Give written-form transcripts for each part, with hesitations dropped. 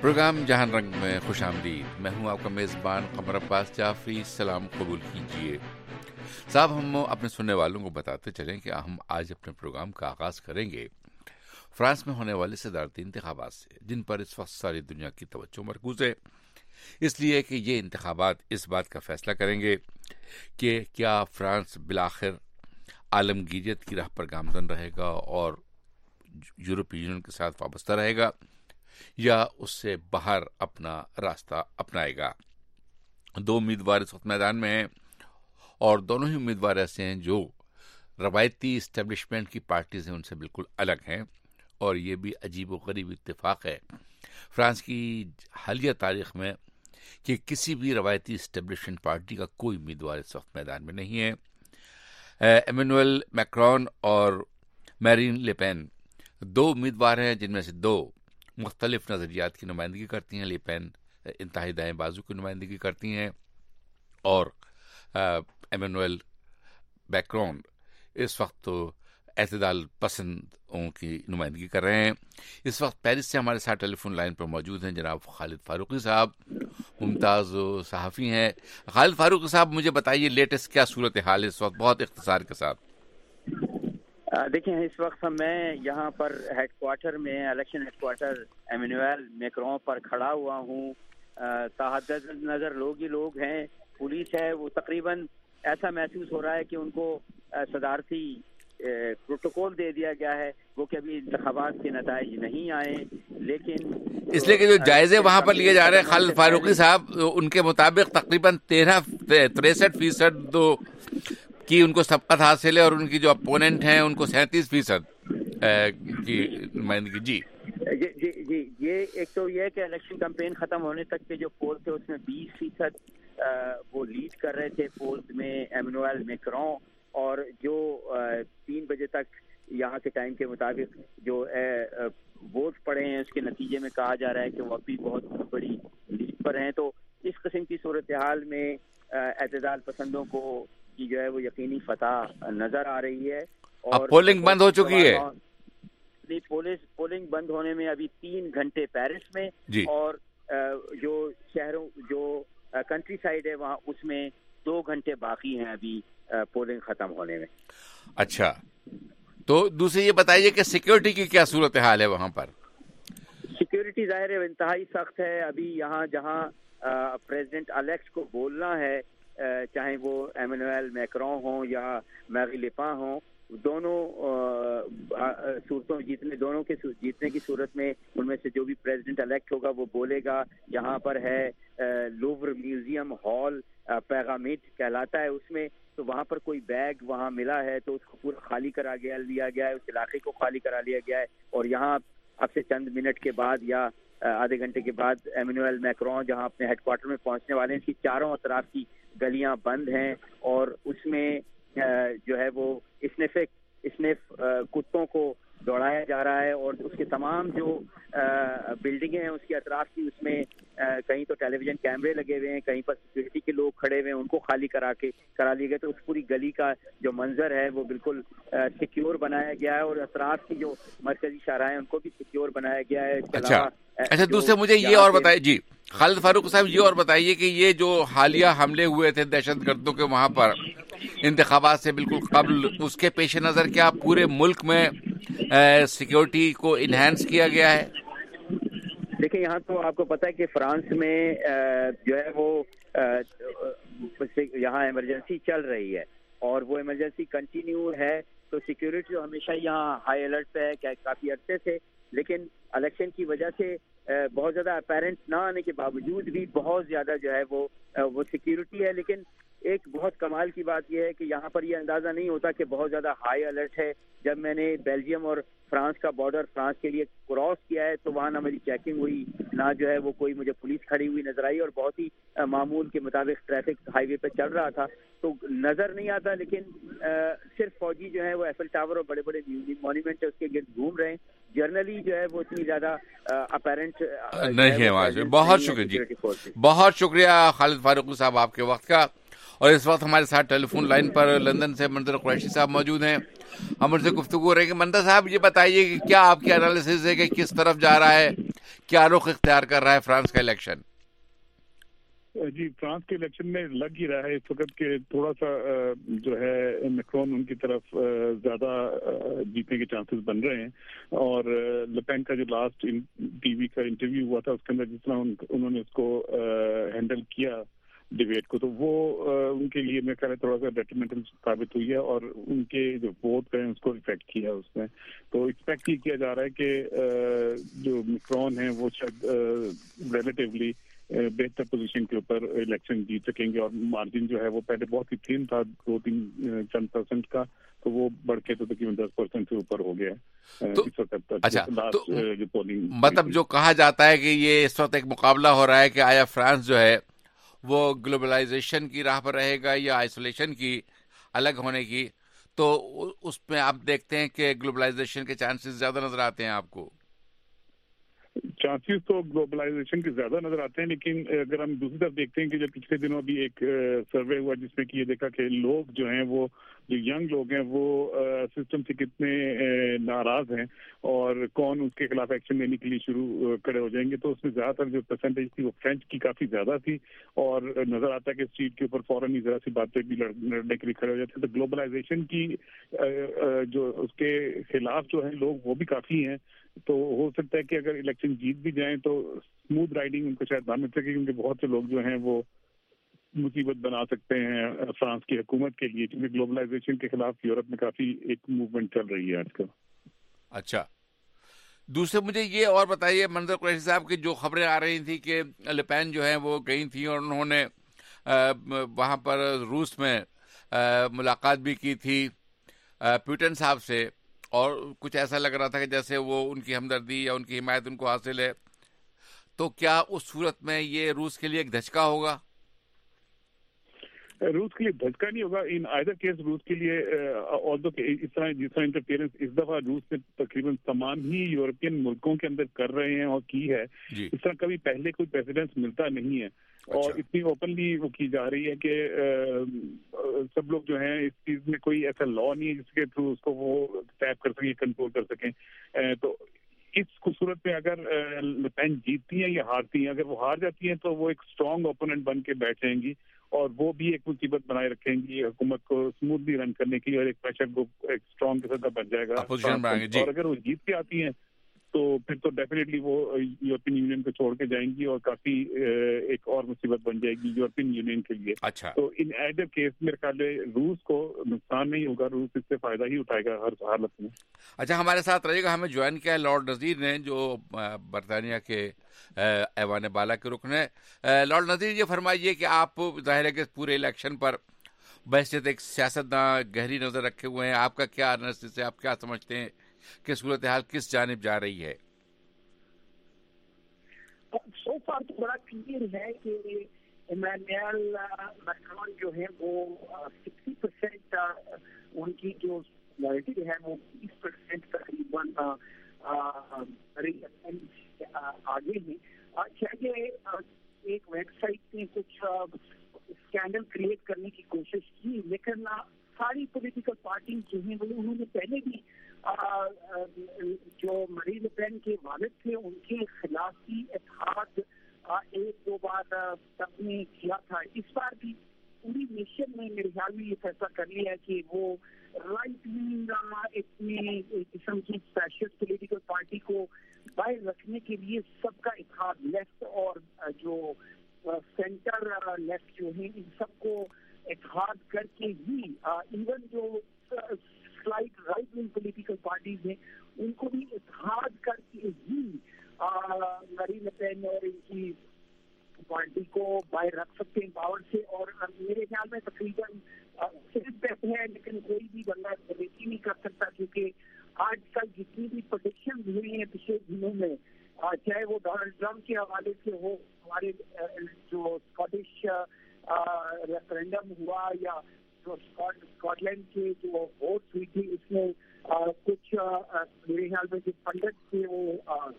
Programme جہان رنگ میں خوش آمدید. میں ہوں آپ کا میزبان قمر عباس جعفری. سلام قبول کیجیے. صاحب، ہم اپنے سننے والوں کو بتاتے چلیں کہ ہم آج اپنے پروگرام کا آغاز کریں گے فرانس میں ہونے والے صدارتی انتخابات سے، جن پر اس وقت ساری دنیا کی توجہ مرکوز ہے، اس لیے کہ یہ انتخابات اس بات کا فیصلہ کریں گے کہ کیا فرانس بالآخر عالمگیریت کی راہ پر گامزن رہے گا اور یورپی یونین کے ساتھ وابستہ رہے گا، یا اس سے باہر اپنا راستہ اپنائے گا. دو امیدوار اس وقت میدان میں ہیں، اور دونوں ہی امیدوار ایسے ہیں جو روایتی اسٹیبلشمنٹ کی پارٹیز ہیں ان سے بالکل الگ ہیں. اور یہ بھی عجیب و غریب اتفاق ہے فرانس کی حالیہ تاریخ میں کہ کسی بھی روایتی اسٹیبلشمنٹ پارٹی کا کوئی امیدوار اس وقت میدان میں نہیں ہے. ایمینوئل میکرون اور میرین لے پین دو امیدوار ہیں، جن میں سے دو مختلف نظریات کی نمائندگی کرتی ہیں. لے پین انتہائی دائیں بازو کی نمائندگی کرتی ہیں، اور ایمینوئل میکرون اس وقت تو اعتدال پسندوں کی نمائندگی کر رہے ہیں. اس وقت پیرس سے ہمارے ساتھ ٹیلی فون لائن پر موجود ہیں جناب خالد فاروقی صاحب، ممتاز صحافی ہیں. خالد فاروقی صاحب، مجھے بتائیے لیٹسٹ کیا صورتحال ہے اس وقت، بہت اختصار کے ساتھ. دیکھیں، اس وقت میں یہاں پر ہیڈ کوارٹر میں، election headquarter Emmanuel Macron پر کھڑا ہوا ہوں. تحت نظر لوگ ہی لوگ ہیں، پولیس ہے. وہ تقریباً ایسا محسوس ہو رہا ہے کہ ان کو صدارتی پروٹوکول دے دیا گیا ہے، وہ کہ ابھی انتخابات کے نتائج نہیں آئے، لیکن اس لیے کہ جو جائزے وہاں پر لیے جا رہے ہیں خالد فاروقی صاحب، ان کے مطابق تقریباً 63% کی ان کو سبقت حاصل ہے، اور ان کی جو اپوننٹ ہیں ان کو 37% کی نمائندگی. جی جی جی یہ ایک تو یہ کہ الیکشن کمپین ختم ہونے تک کے جو پول تھے اس میں 20% وہ لیڈ کر رہے تھے پولز میں ایمینوئل میکرون، اور جو 3 بجے تک یہاں کے ٹائم کے مطابق جو ووٹ پڑے ہیں اس کے نتیجے میں کہا جا رہا ہے کہ وہ ابھی بہت بڑی لیڈ پر ہیں. تو اس قسم کی صورتحال میں اعتدال پسندوں کو کی جو ہے وہ یقینی فتح نظر آ رہی ہے. اور پولنگ بند ہو چکی ہے. پولنگ بند ہونے میں ابھی 3 گھنٹے پیرس میں جی. اور جو شہروں جو کنٹری سائڈ ہے وہاں اس میں 2 گھنٹے باقی ہیں ابھی پولنگ ختم ہونے میں. اچھا، تو دوسرے یہ بتائیے کہ سیکیورٹی کی کیا صورتحال ہے وہاں پر؟ سیکیورٹی ظاہر ہے انتہائی سخت ہے. ابھی یہاں جہاں پریزیڈنٹ الیکٹ کو بولنا ہے، چاہے وہ ایمینوئل میکرون ہوں یا میرین لے پین ہوں، دونوں صورتوں دونوں کے جیتنے کی صورت میں ان میں سے جو بھی پریزیڈنٹ الیکٹ ہوگا وہ بولے گا. یہاں پر ہے لوور میوزیم ہال، پیغامیٹ کہلاتا ہے اس میں. تو وہاں پر کوئی بیگ وہاں ملا ہے تو اس کو پورا خالی کرا لیا گیا ہے، اس علاقے کو خالی کرا لیا گیا ہے. اور یہاں اب سے چند منٹ کے بعد یا آدھے گھنٹے کے بعد ایمینوئل میکرون جہاں اپنے ہیڈ کوارٹر میں پہنچنے والے ہیں، اس کی چاروں اطراف کی گلیاں بند ہیں، اور اس میں جو ہے وہ اسنیف کتوں کو دوڑایا جا رہا ہے. اور اس کے تمام جو بلڈنگیں ہیں اس کے اطراف کی، اس میں کہیں تو ٹیلی ویژن کیمرے لگے ہوئے ہیں، کہیں پر سیکورٹی کے لوگ کھڑے ہوئے ہیں، ان کو خالی کرا لیے گئے. تو اس پوری گلی کا جو منظر ہے وہ بالکل سیکیور بنایا گیا ہے، اور اطراف کی جو مرکزی شاہراہیں ہیں ان کو بھی سیکیور بنایا گیا ہے. اچھا دوسرے مجھے یہ اور بتائیے جی خالد فاروق صاحب، یہ اور بتائیے کہ یہ جو حالیہ حملے ہوئے تھے دہشت گردوں کے وہاں پر انتخابات سے بالکل قبل، اس کے پیش نظر کیا پورے ملک میں سیکیورٹی کو انہینس کیا گیا ہے؟ دیکھیں، یہاں تو آپ کو پتہ ہے کہ فرانس میں جو ہے وہ یہاں ایمرجنسی چل رہی ہے، اور وہ ایمرجنسی کنٹینیو ہے. تو سیکیورٹی جو ہمیشہ یہاں ہائی الرٹ پہ ہے کافی عرصے سے، لیکن الیکشن کی وجہ سے بہت زیادہ اپیرنٹ نہ آنے کے باوجود بھی بہت زیادہ جو ہے وہ سیکیورٹی ہے. لیکن ایک بہت کمال کی بات یہ ہے کہ یہاں پر یہ اندازہ نہیں ہوتا کہ بہت زیادہ ہائی الرٹ ہے. جب میں نے بیلجیم اور فرانس کا بارڈر فرانس کے لیے کراس کیا ہے تو وہاں نہ میری چیکنگ ہوئی، نہ جو ہے وہ کوئی مجھے پولیس کھڑی ہوئی نظر آئی، اور بہت ہی معمول کے مطابق ٹریفک ہائی وے پہ چل رہا تھا تو نظر نہیں آتا. لیکن صرف فوجی جو ہے وہ ایفل ٹاور اور بڑے بڑے مونیومنٹ ہے اس کے گرد گھوم رہے ہیں. جرنلی جو ہے وہ اتنی زیادہ اپیرنٹ نہیں ہے. بہت شکریہ جی، بہت شکریہ خالد فاروقی صاحب آپ کے وقت کا. اور اس وقت ہمارے ساتھ ٹیلی فون لائن پر لندن سے منظر قریشی صاحب موجود ہیں. ہم ان سے گفتگو رہے گی. منظر صاحب یہ بتائیے کہ کیا آپ کی انالیسس ہے کہ کس طرف جا رہا ہے کیا رخ اختیار کر رہا ہے فرانس کا الیکشن؟ جی فرانس کے الیکشن میں لگ ہی رہا ہے اس وقت کہ تھوڑا سا جو ہے میکرون ان کی طرف زیادہ جیتنے کے چانسز بن رہے ہیں. اور لپین کا جو لاسٹ ٹی وی کا انٹرویو ہوا تھا اس کے اندر جس طرح انہوں نے اس کو ہینڈل کیا ڈبیٹ کو, تو وہ ان کے لیے میرے خیال ہے تھوڑا سا ڈیٹرمنٹل ثابت ہوئی ہے اور ان کے جو ووٹ ہیں اس کو افیکٹ کیا اس میں. تو ایکسپیکٹ یہ کیا جا رہا ہے کہ جو میکرون ہیں وہ شاید ریلیٹیولی بہتر پوزیشن کے اوپر الیکشن جیت سکیں گے, اور مارجن جو ہے وہ پہلے بہت ہی تھن تھا 2-3% کا, تو وہ بڑھ کے تو تقریباً 10% سے اوپر ہو گیا ہے اس وقت تک. اچھا, جو پولنگ مطلب جو کہا جاتا ہے کہ یہ اس وقت ایک مقابلہ ہو رہا ہے کہ آیا فرانس جو ہے وہ گلوبلائزیشن کی راہ پر رہے گا یا آئسولیشن کی, الگ ہونے کی, تو اس میں آپ دیکھتے ہیں کہ گلوبلائزیشن کے چانسز زیادہ نظر آتے ہیں آپ کو؟ چانسز تو گلوبلائزیشن کے زیادہ نظر آتے ہیں, لیکن اگر ہم دوسری طرف دیکھتے ہیں کہ جب پچھلے دنوں بھی ایک سروے ہوا جس میں کہ یہ دیکھا کہ لوگ جو ہیں وہ جو ینگ لوگ ہیں وہ سسٹم سے کتنے ناراض ہیں اور کون اس کے خلاف ایکشن لینے کے لیے شروع کھڑے ہو جائیں گے, تو اس میں زیادہ تر جو پرسنٹیج تھی وہ فرینچ کی کافی زیادہ تھی, اور نظر آتا ہے کہ اسٹریٹ کے اوپر فوراً ہی ذرا سی باتیں بھی لڑنے کے لیے کھڑے ہو جاتے ہیں. تو گلوبلائزیشن کی جو اس کے خلاف جو ہیں لوگ وہ بھی کافی ہیں, تو ہو سکتا ہے کہ اگر الیکشن جیت بھی جائیں تو اسموتھ رائڈنگ ان کو شاید نہ مل سکے, کیونکہ بہت سے لوگ جو ہیں وہ مصیبت بنا سکتے ہیں فرانس کی حکومت کے لیے, کیونکہ گلوبلائزیشن کے خلاف یورپ میں کافی ایک موومنٹ چل رہی ہے آج کل. اچھا, دوسرے مجھے یہ اور بتائیے منظر قریشی صاحب کی جو خبریں آ رہی تھیں کہ لپین جو ہیں وہ گئی تھیں اور انہوں نے وہاں پر روس میں ملاقات بھی کی تھی پیوٹن صاحب سے, اور کچھ ایسا لگ رہا تھا کہ جیسے وہ ان کی ہمدردی یا ان کی حمایت ان کو حاصل ہے, تو کیا اس صورت میں یہ روس کے لیے ایک دھچکا ہوگا؟ روس کے لیے دھچکا نہیں ہوگا ان آئدر کیس. روس کے لیے جس طرح انٹرفیئرنس اس دفعہ روس نے تقریباً تمام ہی یورپین ملکوں کے اندر کر رہے ہیں اور کی ہے, اس طرح کبھی پہلے کوئی پریسیڈنس ملتا نہیں ہے. اور اتنی اوپنلی وہ کی جا رہی ہے کہ سب لوگ جو ہیں اس چیز میں کوئی ایسا لا نہیں ہے جس کے تھرو اس کو وہ ٹیپ کر سکیں, کنٹرول کر سکیں. تو اس صورت میں اگر لپین جیتتی ہیں یا ہارتی ہیں, اگر وہ ہار جاتی ہیں تو وہ ایک اسٹرانگ اوپوننٹ بن کے بیٹھ جائیں گی, اور وہ بھی ایک مصیبت بنائے رکھیں گی حکومت کو اسموتھلی رن کرنے کی, اور ایک پریشر گروپ ایک اسٹرانگ قسم کا بن جائے گا. اور اگر وہ جیت کے آتی ہیں تو پھر تو ڈیفینیٹلی وہ یورپین یونین کو چھوڑ کے جائیں گی, اور کافی ایک اور مصیبت بن جائے گی یورپین یونین کے لیے. اچھا, تو ان ایڈر کیس میرے خیال ہے روس کو نقصان نہیں ہوگا, روس اس سے فائدہ ہی اٹھائے گا ہر حالت میں. اچھا, ہمارے ساتھ رہیے گا, ہمیں جوائن کیا ہے لارڈ نذیر نے جو برطانیہ کے ایوان بالا کے رکن ہے. لارڈ نذیر, یہ فرمائیے کہ آپ ظاہر ہے کہ پورے الیکشن پر بحثیت ایک سیاستداں گہری نظر رکھے ہوئے ہیں, آپ کا کیا انالیسس ہے, آپ کیا سمجھتے ہیں کہ صورتحال کس جانب جا رہی ہے؟ سو فار تو بڑا کلیئر ہے کہ ایمانوئل میکرون جو ہے وہ 60% ان کی جو میجورٹی ہے وہ 20% تقریباً آگے ہیں. چاہیے ایک ویب سائٹ نے کچھ اسکینڈل کریٹ کرنے کی کوشش کی, لیکن ساری پولیٹیکل پارٹیز جو ہیں وہ انہوں نے پہلے بھی جو مری لپین کے والد تھے ان کے خلاف بھی اتحاد ایک دو بار تب نے کیا تھا. اس بار بھی پوری نیشن نے میرے خیال میں یہ فیصلہ کر لیا ہے کہ وہ رائٹ ونگ اتنی قسم کی فیشسٹ پولیٹیکل پارٹی کو باہر رکھنے کے لیے سب کا اتحاد, لیفٹ اور جو سینٹر لیفٹ جو ہیں ان سب کو اتحاد کر کے ہی ایون جو slight right wing political parties ہیں ان کو بھی اتحاد کر کے ہی مری لپین اور ان کی پارٹی کو باہر رکھ سکتے ہیں پاور سے. اور میرے خیال میں تقریباً صرف ہے, لیکن کوئی بھی بندہ ریٹی نہیں کر سکتا, کیونکہ آج کل جتنی بھی پروڈکشن ہوئی ہیں پچھلے دنوں میں, چاہے وہ ڈونلڈ ٹرمپ کے حوالے سے ہو, ہمارے جو اسکاٹش ریفرینڈم ہوا, یا جو اسکاٹ لینڈ کے جو ووٹ ہوئی تھی اس میں کچھ میرے خیال میں جو پنڈت تھے وہ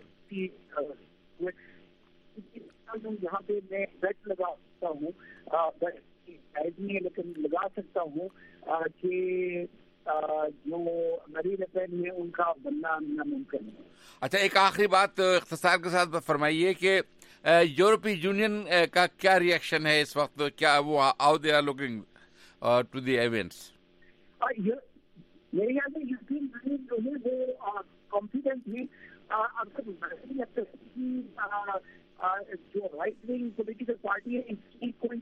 یہاں پہ میں بیٹ لگا سکتا ہوں, لیکن لگا سکتا ہوں کہ جو میری لپین میں ان کا بننا ناممکن ہے. اچھا، ایک آخری بات اختصار کے ساتھ فرمائیے کہ یورپی یونین کا کیا ریئیکشن ہے اس وقت؟ کیا وہ how they are looking to the events? میرے خیال سے یورپین یونین جو ہے وہ کانفیڈنٹ ہے. جو رائٹ ونگ پولیٹیکل پارٹی ہے اس کی کوئی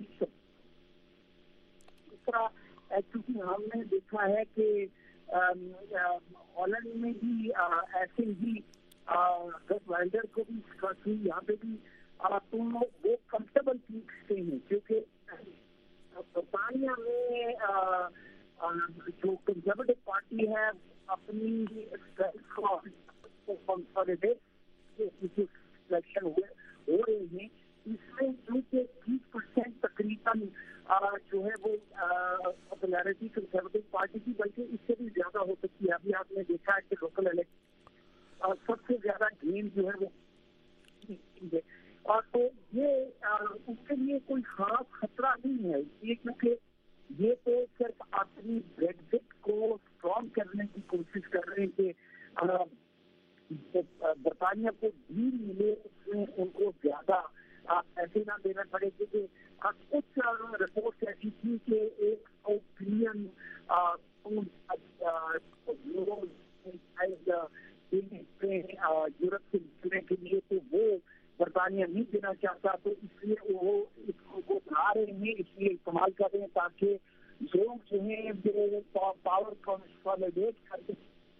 اس طرح، کیونکہ ہم نے دیکھا ہے کہ ہالینڈ میں بھی ایسے ہی گس وائلڈر کو بھی یہاں پہ بھی تو وہ کمفرٹیبل پوچھتے ہیں، کیونکہ برطانیہ میں جو کنزرویٹو پارٹی ہے اپنی الیکشن ہو رہے ہیں، اس میں جو کہ 30% تقریباً جو ہے وہ پاپولیرٹی کنزرویٹو پارٹی کی بلکہ اس سے بھی زیادہ ہو سکتی ہے. ابھی آپ نے دیکھا ہے کہ لوکل الیکشن سب سے زیادہ گین جو ہے وہ ہے، اور تو یہ اس کے لیے کوئی خاص خطرہ نہیں ہے، یہ کیونکہ یہ تو صرف اپنی بریگزٹ کو اسٹرانگ کرنے کی کوشش کر رہے ہیں کہ برطانیہ کو ڈیل ملے، اس میں ان کو زیادہ پیسے نہ دینا پڑے. کیونکہ کچھ رپورٹ ایسی تھی کہ 100 بلین یورپ سے نکلنے کے لیے تو وہ برطانیہ نہیں دینا چاہتا، تو اس لیے وہ اس کو بڑھا رہے ہیں، اس لیے استعمال کر رہے ہیں تاکہ لوگ جو ہیں جو پاور کنسالیڈیٹ کر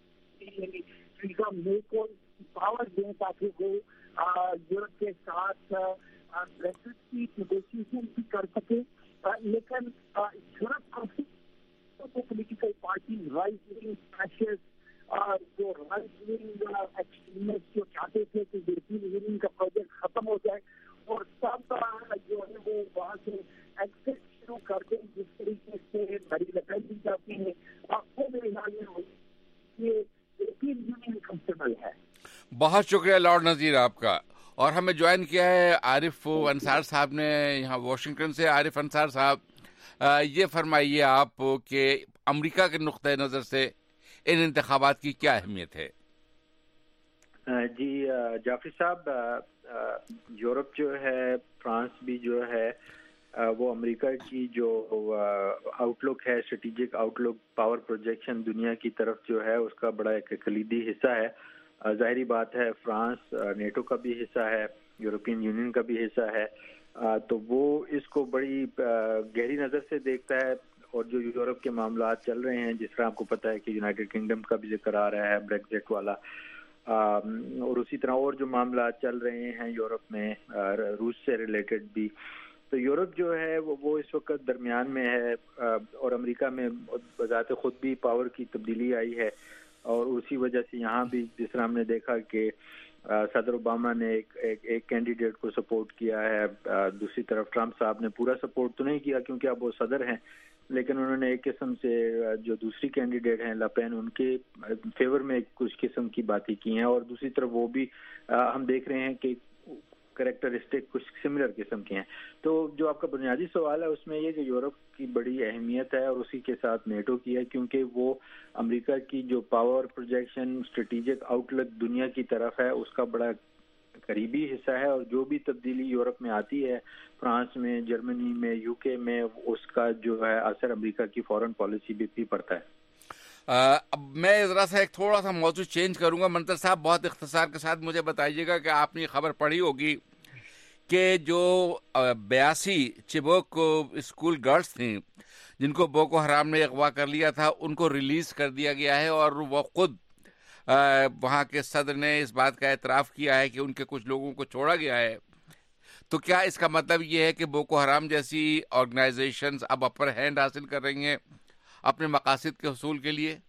مے کو پاور دیں تاکہ وہ یورپ کے ساتھ بریکزٹ کی نیگوشیشن بھی کر سکے. لیکن یورپ کو political party right wing fascist جو رائٹ ونگ ایکسٹریمسٹ جو چاہتے تھے کہ یورپین یونین کا پروجیکٹ ختم ہو جائے اور سب جو ہے وہ وہاں سے ایکسٹ شروع کر دیں، جس طریقے سے میری لپین بھی چاہتی ہے. آپ کو میرے خیال میں یہ یورپین یونین کمفرٹیبل ہے. بہت شکریہ لارڈ نذیر آپ کا. اور ہمیں جوائن کیا ہے عارف انصار صاحب نے یہاں واشنگٹن سے. عارف انصار صاحب، یہ فرمائیے آپ کہ امریکہ کے نقطۂ نظر سے ان انتخابات کی کیا اہمیت ہے؟ جی جعفری صاحب، یورپ جو ہے، فرانس بھی جو ہے، وہ امریکہ کی جو آؤٹ لک ہے، strategic outlook, power projection دنیا کی طرف جو ہے اس کا بڑا ایک کلیدی حصہ ہے. ظاہری بات ہے فرانس نیٹو کا بھی حصہ ہے، یورپین یونین کا بھی حصہ ہے، تو وہ اس کو بڑی گہری نظر سے دیکھتا ہے. اور جو یورپ کے معاملات چل رہے ہیں، جس طرح آپ کو پتہ ہے کہ یونائٹڈ کنگڈم کا بھی ذکر آ رہا ہے، بریگزٹ والا، اور اسی طرح اور جو معاملات چل رہے ہیں یورپ میں روس سے ریلیٹڈ بھی، تو یورپ جو ہے وہ اس وقت درمیان میں ہے. اور امریکہ میں بذات خود بھی پاور کی تبدیلی آئی ہے، اور اسی وجہ سے یہاں بھی جس طرح ہم نے دیکھا کہ صدر اوباما نے ایک کینڈیڈیٹ کو سپورٹ کیا ہے، دوسری طرف ٹرمپ صاحب نے پورا سپورٹ تو نہیں کیا کیونکہ اب وہ صدر ہیں، لیکن انہوں نے ایک قسم سے جو دوسری کینڈیڈیٹ ہیں لپین، ان کے فیور میں کچھ قسم کی باتیں کی ہیں. اور دوسری طرف وہ بھی ہم دیکھ رہے ہیں کہ کریکٹرسٹک کچھ سملر قسم کے ہیں. تو جو آپ کا بنیادی سوال ہے اس میں یہ کہ یورپ کی بڑی اہمیت ہے اور اسی کے ساتھ نیٹو کی ہے، کیونکہ وہ امریکہ کی جو power projection, strategic outlook دنیا کی طرف ہے اس کا بڑا قریبی حصہ ہے. اور جو بھی تبدیلی یورپ میں آتی ہے، فرانس میں، جرمنی میں، یو کے میں، اس کا جو ہے اثر امریکہ کی فورن پالیسی بھی پڑتا ہے. اب میں ذرا سا ایک تھوڑا سا موضوع چینج کروں گا. منتر صاحب، بہت اختصار کے ساتھ مجھے بتائیے گا کہ آپ نے یہ خبر پڑھی ہوگی کہ جو 82 چبوک اسکول گرلز تھیں جن کو بوکو حرام نے اغوا کر لیا تھا، ان کو ریلیز کر دیا گیا ہے. اور وہ خود وہاں کے صدر نے اس بات کا اعتراف کیا ہے کہ ان کے کچھ لوگوں کو چھوڑا گیا ہے. تو کیا اس کا مطلب یہ ہے کہ بوکو حرام جیسی آرگنائزیشنز اب اپر ہینڈ حاصل کر رہی ہیں اپنے مقاصد کے حصول کے لیے؟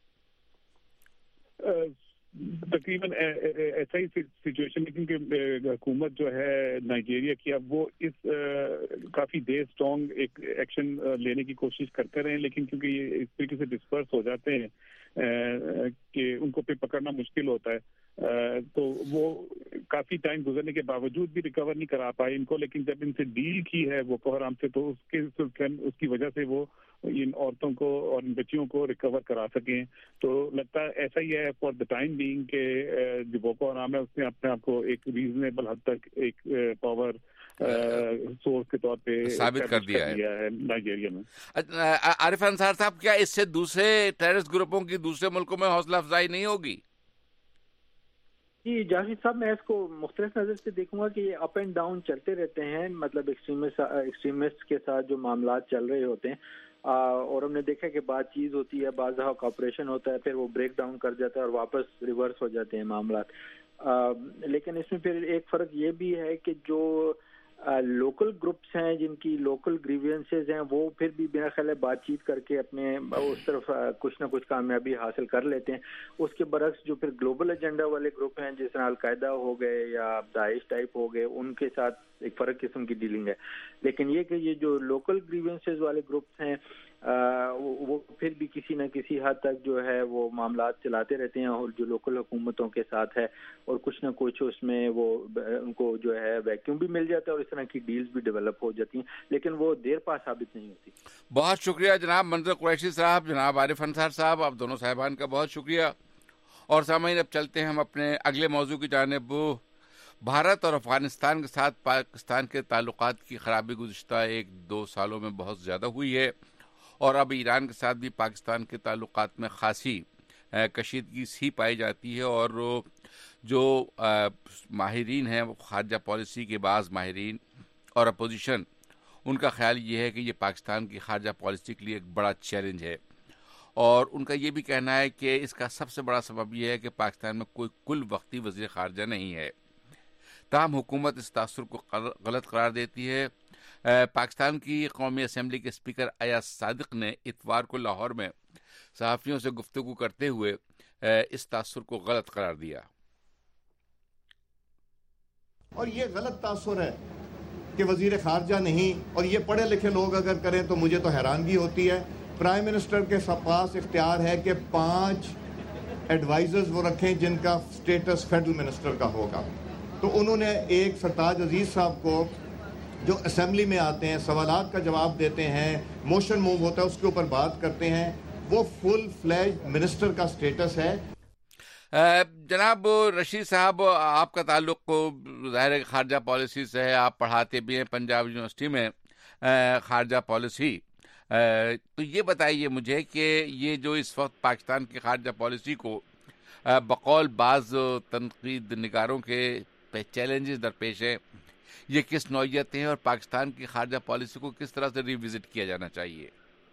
تقریباً ایسا ہی سچویشن ہے، کیونکہ حکومت جو ہے نائجیریا کی اب وہ اس کافی دیر اسٹرانگ ایک ایکشن لینے کی کوشش کرتے رہے ہیں، لیکن کیونکہ یہ اس طریقے سے ڈسپرس ہو جاتے ہیں کہ ان کو پھر پکڑنا مشکل ہوتا ہے، تو وہ کافی ٹائم گزرنے کے باوجود بھی ریکور نہیں کرا پائے ان کو. لیکن جب ان سے ڈیل کی ہے بوکو حرام سے تو اس کی وجہ سے وہ ان عورتوں کو اور ان بچیوں کو ریکور کرا سکیں. تو لگتا ہے ایسا ہی ہے فار دا ٹائم بینگ کہ جو بوکو حرام ہے اس نے اپنے آپ کو ایک ریزنیبل حد تک ایک پاور سورس کے طور پہ ثابت کر دیا ہے نائجیریا میں. عارف انصار صاحب، کیا اس سے دوسرے ٹیررسٹ گروپوں کی دوسرے ملکوں میں حوصلہ افزائی نہیں ہوگی؟ جی جاوید صاحب، میں اس کو مختلف نظر سے دیکھوں گا کہ یہ اپ اینڈ ڈاؤن چلتے رہتے ہیں. مطلب ایکسٹریمسٹ کے ساتھ جو معاملات چل رہے ہوتے ہیں اور ہم نے دیکھا کہ بات چیز ہوتی ہے، بعض دفعہ کوآپریشن ہوتا ہے، پھر وہ بریک ڈاؤن کر جاتا ہے اور واپس ریورس ہو جاتے ہیں معاملات. لیکن اس میں پھر ایک فرق یہ بھی ہے کہ جو لوکل گروپس ہیں جن کی لوکل گریوینسز ہیں وہ پھر بھی میرا خیال ہے بات چیت کر کے اپنے اس طرف کچھ نہ کچھ کامیابی حاصل کر لیتے ہیں. اس کے برعکس جو پھر گلوبل ایجنڈا والے گروپ ہیں جس طرح القاعدہ ہو گئے یا داعش ٹائپ ہو گئے، ان کے ساتھ ایک فرق قسم کی ڈیلنگ ہے. لیکن یہ کہ یہ جو لوکل گریوینسز والے گروپس ہیں وہ پھر بھی کسی نہ کسی حد تک جو ہے وہ معاملات چلاتے رہتے ہیں اور جو لوکل حکومتوں کے ساتھ ہے، اور کچھ نہ کچھ اس میں وہ ان کو جو ہے ویکیوم بھی مل جاتا ہے اور اس طرح کی ڈیلز بھی ڈیولپ ہو جاتی ہیں، لیکن وہ دیر پا ثابت نہیں ہوتی. بہت شکریہ جناب منظر قریشی صاحب، جناب عارف انصار صاحب، آپ دونوں صاحبان کا بہت شکریہ. اور سامعین، اب چلتے ہیں ہم اپنے اگلے موضوع کی جانب. بھارت اور افغانستان کے ساتھ پاکستان کے تعلقات کی خرابی گزشتہ 1-2 سالوں میں بہت زیادہ ہوئی ہے، اور اب ایران کے ساتھ بھی پاکستان کے تعلقات میں خاصی کشیدگی سی پائی جاتی ہے. اور جو ماہرین ہیں، وہ خارجہ پالیسی کے بعض ماہرین اور اپوزیشن، ان کا خیال یہ ہے کہ یہ پاکستان کی خارجہ پالیسی کے لیے ایک بڑا چیلنج ہے، اور ان کا یہ بھی کہنا ہے کہ اس کا سب سے بڑا سبب یہ ہے کہ پاکستان میں کوئی کل وقتی وزیر خارجہ نہیں ہے. تاہم حکومت اس تاثر کو غلط قرار دیتی ہے. پاکستان کی قومی اسمبلی کے اسپیکر ایاز صادق نے اتوار کو لاہور میں صحافیوں سے گفتگو کرتے ہوئے اس تاثر کو غلط قرار دیا. اور یہ غلط تاثر ہے کہ وزیر خارجہ نہیں، اور یہ پڑھے لکھے لوگ اگر کریں تو مجھے تو حیرانگی ہوتی ہے. پرائم منسٹر کے پاس اختیار ہے کہ 5 ایڈوائزرز وہ رکھیں جن کا سٹیٹس فیڈرل منسٹر کا ہوگا. تو انہوں نے ایک سرتاج عزیز صاحب کو جو اسمبلی میں آتے ہیں، سوالات کا جواب دیتے ہیں، موشن موو ہوتا ہے اس کے اوپر بات کرتے ہیں، وہ فل فلیج منسٹر کا سٹیٹس ہے. جناب رشید صاحب، آپ کا تعلق ظاہر خارجہ پالیسی سے ہے، آپ پڑھاتے بھی ہیں پنجاب یونیورسٹی میں خارجہ پالیسی. تو یہ بتائیے مجھے کہ یہ جو اس وقت پاکستان کی خارجہ پالیسی کو بقول بعض تنقید نگاروں کے چیلنجز درپیش ہیں، یہ کس نوعیت ہیں اور پاکستان کی خارجہ پالیسی کو کس طرح سے ریوزٹ کیا جانا چاہیے؟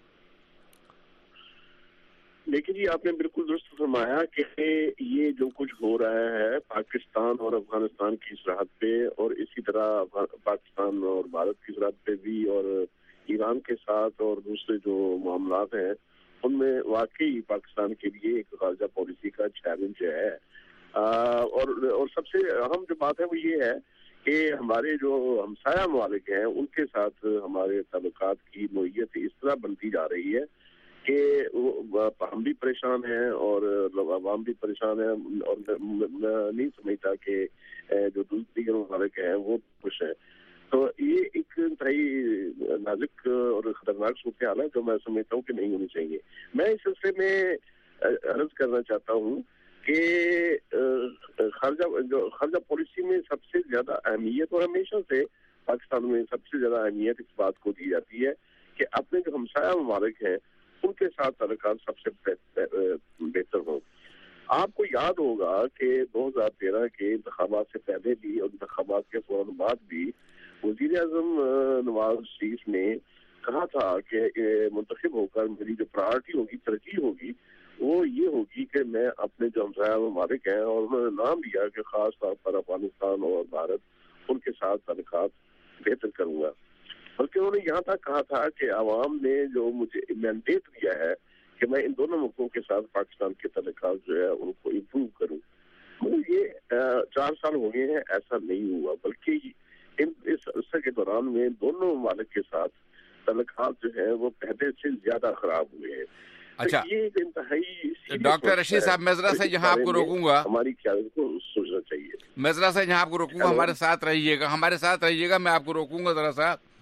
لیکن جی آپ نے بالکل درست فرمایا کہ یہ جو کچھ ہو رہا ہے پاکستان اور افغانستان کی سرحد پہ، اور اسی طرح پاکستان اور بھارت کی سرحد پہ بھی، اور ایران کے ساتھ اور دوسرے جو معاملات ہیں ان میں واقعی پاکستان کے لیے ایک خارجہ پالیسی کا چیلنج ہے. اور سب سے اہم جو بات ہے وہ یہ ہے کہ ہمارے جو ہمسایہ ممالک ہیں ان کے ساتھ ہمارے تعلقات کی نوعیت اس طرح بنتی جا رہی ہے کہ ہم بھی پریشان ہیں اور عوام بھی پریشان ہیں، اور میں نہیں سمجھتا کہ جو دیگر ممالک ہیں وہ خوش ہیں. تو یہ ایک انتہائی نازک اور خطرناک صورتحال ہے جو میں سمجھتا ہوں کہ نہیں ہونی چاہیے. میں اس سلسلے میں عرض کرنا چاہتا ہوں کہ خارجہ پالیسی میں سب سے زیادہ اہمیت، اور ہمیشہ سے پاکستان میں سب سے زیادہ اہمیت اس بات کو دی جاتی ہے کہ اپنے جو ہمسایہ ممالک ہیں ان کے ساتھ تعلقات سب سے بہتر ہوں. آپ کو یاد ہوگا کہ 2013 کے انتخابات سے پہلے بھی اور انتخابات کے فوراً بعد بھی وزیر اعظم نواز شریف نے کہا تھا کہ منتخب ہو کر میری جو پرائرٹی ہوگی، ترجیح ہوگی، وہ یہ ہوگی کہ میں اپنے جو ہمسایہ ممالک ہیں، اور انہوں نے نام لیا کہ خاص طور پر افغانستان اور بھارت، ان کے ساتھ تعلقات بہتر کروں گا. بلکہ انہوں نے یہاں تک کہا تھا کہ عوام نے جو مجھے مینڈیٹ دیا ہے کہ میں ان دونوں ملکوں کے ساتھ پاکستان کے تعلقات جو ہے ان کو امپروو کروں. مگر یہ 4 سال ہو گئے ہیں، ایسا نہیں ہوا، بلکہ اس عرصے کے دوران میں دونوں ممالک کے ساتھ تعلقات جو ہے وہ پہلے سے زیادہ خراب ہوئے ہیں. اچھا انتہائی ڈاکٹر رشید صاحب، میں ذرا سا یہاں آپ کو روکوں گا، ہماری قیادت کو سوچنا چاہیے. میں ذرا سا یہاں آپ کو روکوں گا، ہمارے ساتھ رہیے گا، میں آپ کو روکوں گا ذرا سا.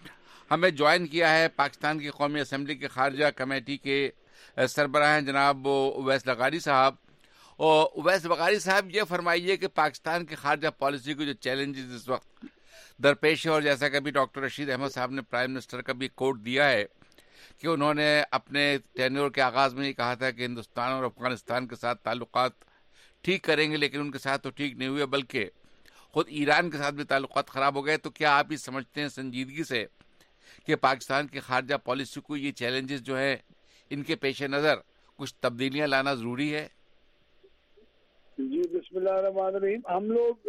ہمیں جوائن کیا ہے پاکستان کی قومی اسمبلی کے خارجہ کمیٹی کے سربراہ ہیں جناب اویس لغاری صاحب. اور اویس لغاری صاحب یہ فرمائیے کہ پاکستان کی خارجہ پالیسی کو جو چیلنجز اس وقت درپیش ہے, اور جیسا کہ ابھی ڈاکٹر رشید احمد صاحب نے پرائم منسٹر کا بھی کوٹ دیا ہے کہ انہوں نے اپنے ٹینیور کے آغاز میں یہ کہا تھا کہ ہندوستان اور افغانستان کے ساتھ تعلقات ٹھیک کریں گے, لیکن ان کے ساتھ تو ٹھیک نہیں ہوئے بلکہ خود ایران کے ساتھ بھی تعلقات خراب ہو گئے. تو کیا آپ یہ سمجھتے ہیں سنجیدگی سے کہ پاکستان کی خارجہ پالیسی کو یہ چیلنجز جو ہے ان کے پیش نظر کچھ تبدیلیاں لانا ضروری ہے؟ جی بسم اللہ الرحمن الرحیم. ہم لوگ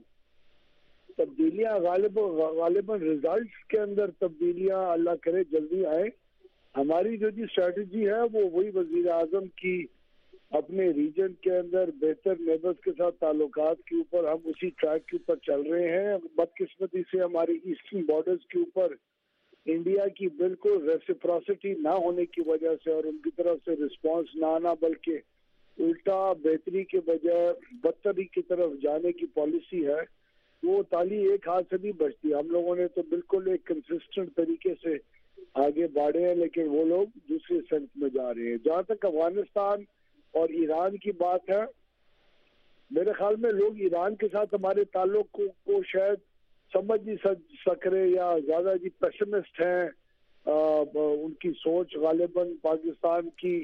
تبدیلیاں غالباً ریزلٹس کے اندر تبدیلیاں اللہ کرے جلدی آئے. ہماری جو اسٹریٹجی ہے وہ وہی وزیر اعظم کی اپنے ریجن کے اندر بہتر نیبرز کے ساتھ تعلقات کے اوپر ہم اسی ٹریک کے اوپر چل رہے ہیں. بدقسمتی سے ہماری ایسٹرن بارڈرز کے اوپر انڈیا کی بالکل ریسیپروسٹی نہ ہونے کی وجہ سے اور ان کی طرف سے رسپانس نہ آنا, بلکہ الٹا بہتری کے بجائے بدتری کی طرف جانے کی پالیسی ہے, وہ تالی ایک ہاتھ سے نہیں بچتی. ہم لوگوں نے تو بالکل ایک کنسسٹنٹ طریقے سے آگے بڑھے ہیں, لیکن وہ لوگ دوسرے سمت میں جا رہے ہیں. جہاں تک افغانستان اور ایران کی بات ہے, میرے خیال میں لوگ ایران کے ساتھ ہمارے تعلق کو شاید سمجھ نہیں سک رہے یا زیادہ پیسمسٹ ہیں. ان کی سوچ غالباً پاکستان کی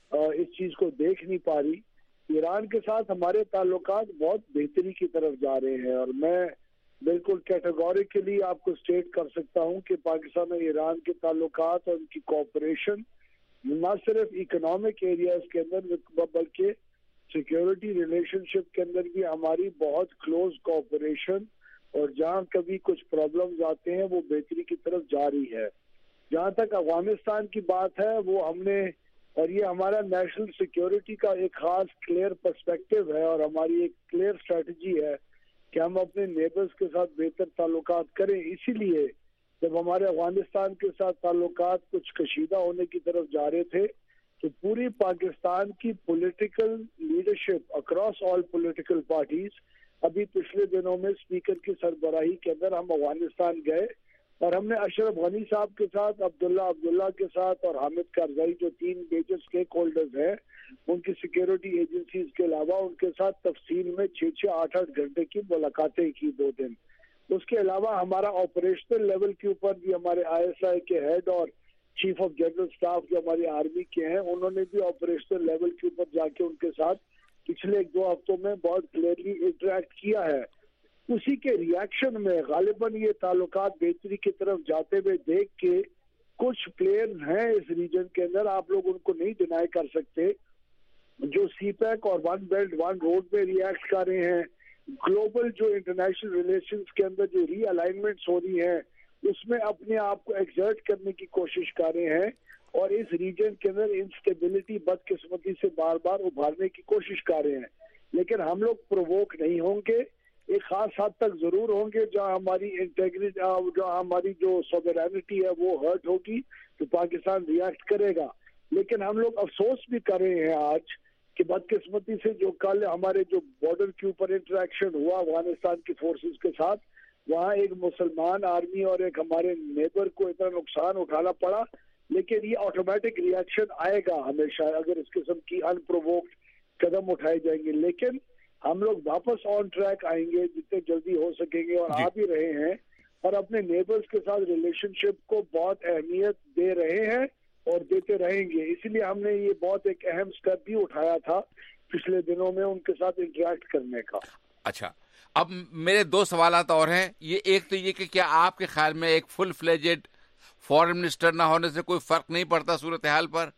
اس چیز کو دیکھ نہیں پا رہی. ایران کے ساتھ ہمارے تعلقات بہت بہتری کی طرف جا رہے ہیں, اور میں بالکل کیٹیگوریکلی آپ کو اسٹیٹ کر سکتا ہوں کہ پاکستان اور ایران کے تعلقات اور ان کی کوآپریشن نہ صرف اکنامک ایریاز کے اندر بلکہ سیکیورٹی ریلیشن شپ کے اندر بھی ہماری بہت کلوز کوآپریشن, اور جہاں کبھی کچھ پرابلمز آتے ہیں وہ بہتری کی طرف جاری ہے. جہاں تک افغانستان کی بات ہے, وہ ہم نے, اور یہ ہمارا نیشنل سیکیورٹی کا ایک خاص کلیئر پرسپیکٹو ہے اور ہماری ایک کلیئر اسٹریٹجی ہے کہ ہم اپنے نیبرز کے ساتھ بہتر تعلقات کریں. اسی لیے جب ہمارے افغانستان کے ساتھ تعلقات کچھ کشیدہ ہونے کی طرف جا رہے تھے تو پوری پاکستان کی political leadership across all political parties, ابھی پچھلے دنوں میں اسپیکر کی سربراہی کے اندر ہم افغانستان گئے اور ہم نے اشرف غنی صاحب کے ساتھ, عبداللہ کے ساتھ اور حامد کارزائی جو 3 میجر اسٹیک ہولڈرز ہیں ان کی سیکیورٹی ایجنسیز کے علاوہ, ان کے ساتھ تفصیل میں 6-8 گھنٹے کی ملاقاتیں کی 2 دن. اس کے علاوہ ہمارا آپریشنل لیول کے اوپر بھی ہمارے ISI کے ہیڈ اور چیف آف جنرل اسٹاف جو ہماری آرمی کے ہیں, انہوں نے بھی آپریشنل لیول کے اوپر جا کے ان کے ساتھ پچھلے 1-2 ہفتوں میں بہت کلیئرلی انٹریکٹ کیا ہے. اسی کے ریاکشن میں غالباً یہ تعلقات بہتری کی طرف جاتے ہوئے دیکھ کے کچھ پلیئرز ہیں اس ریجن کے اندر, آپ لوگ ان کو نہیں ڈینائی کر سکتے, جو سی پیک اور 1 بیلٹ 1 روڈ پہ ریئیکٹ کر رہے ہیں. گلوبل جو انٹرنیشنل ریلیشنز کے اندر جو ری الائنمنٹس ہو رہی ہیں اس میں اپنے آپ کو ایگزرٹ کرنے کی کوشش کر رہے ہیں, اور اس ریجن کے اندر انسٹیبلٹی بدقسمتی سے بار بار ابھارنے کی کوشش کر رہے ہیں. لیکن ہم لوگ پرووک نہیں ہوں گے, ایک خاص حد تک ضرور ہوں گے. جہاں ہماری انٹیگریٹی, جہاں ہماری جو سوورینٹی ہے وہ ہرٹ ہوگی تو پاکستان ریئیکٹ کرے گا. لیکن ہم لوگ افسوس بھی کر رہے ہیں آج کہ بدقسمتی سے جو کل ہمارے جو بارڈر کے اوپر انٹریکشن ہوا افغانستان کی فورسز کے ساتھ, وہاں ایک مسلمان آرمی اور ایک ہمارے نیبر کو اتنا نقصان اٹھانا پڑا. لیکن یہ آٹومیٹک ریئیکشن آئے گا ہمیشہ اگر اس قسم کی ان پرووکڈ قدم اٹھائے جائیں گے. لیکن ہم لوگ واپس آن ٹریک آئیں گے جتنے جلدی ہو سکیں گے, اور آ بھی رہے ہیں, اور اپنے نیبرز کے ساتھ ریلیشن شپ کو بہت اہمیت دے رہے ہیں اور دیتے رہیں گے. اسی لیے ہم نے یہ بہت ایک اہم سٹیپ بھی اٹھایا تھا پچھلے دنوں میں ان کے ساتھ انٹریکٹ کرنے کا. اچھا, اب میرے 2 سوالات اور ہیں. یہ ایک تو یہ کہ کیا آپ کے خیال میں ایک فل فلیجڈ فورن منسٹر نہ ہونے سے کوئی فرق نہیں پڑتا صورتحال پر؟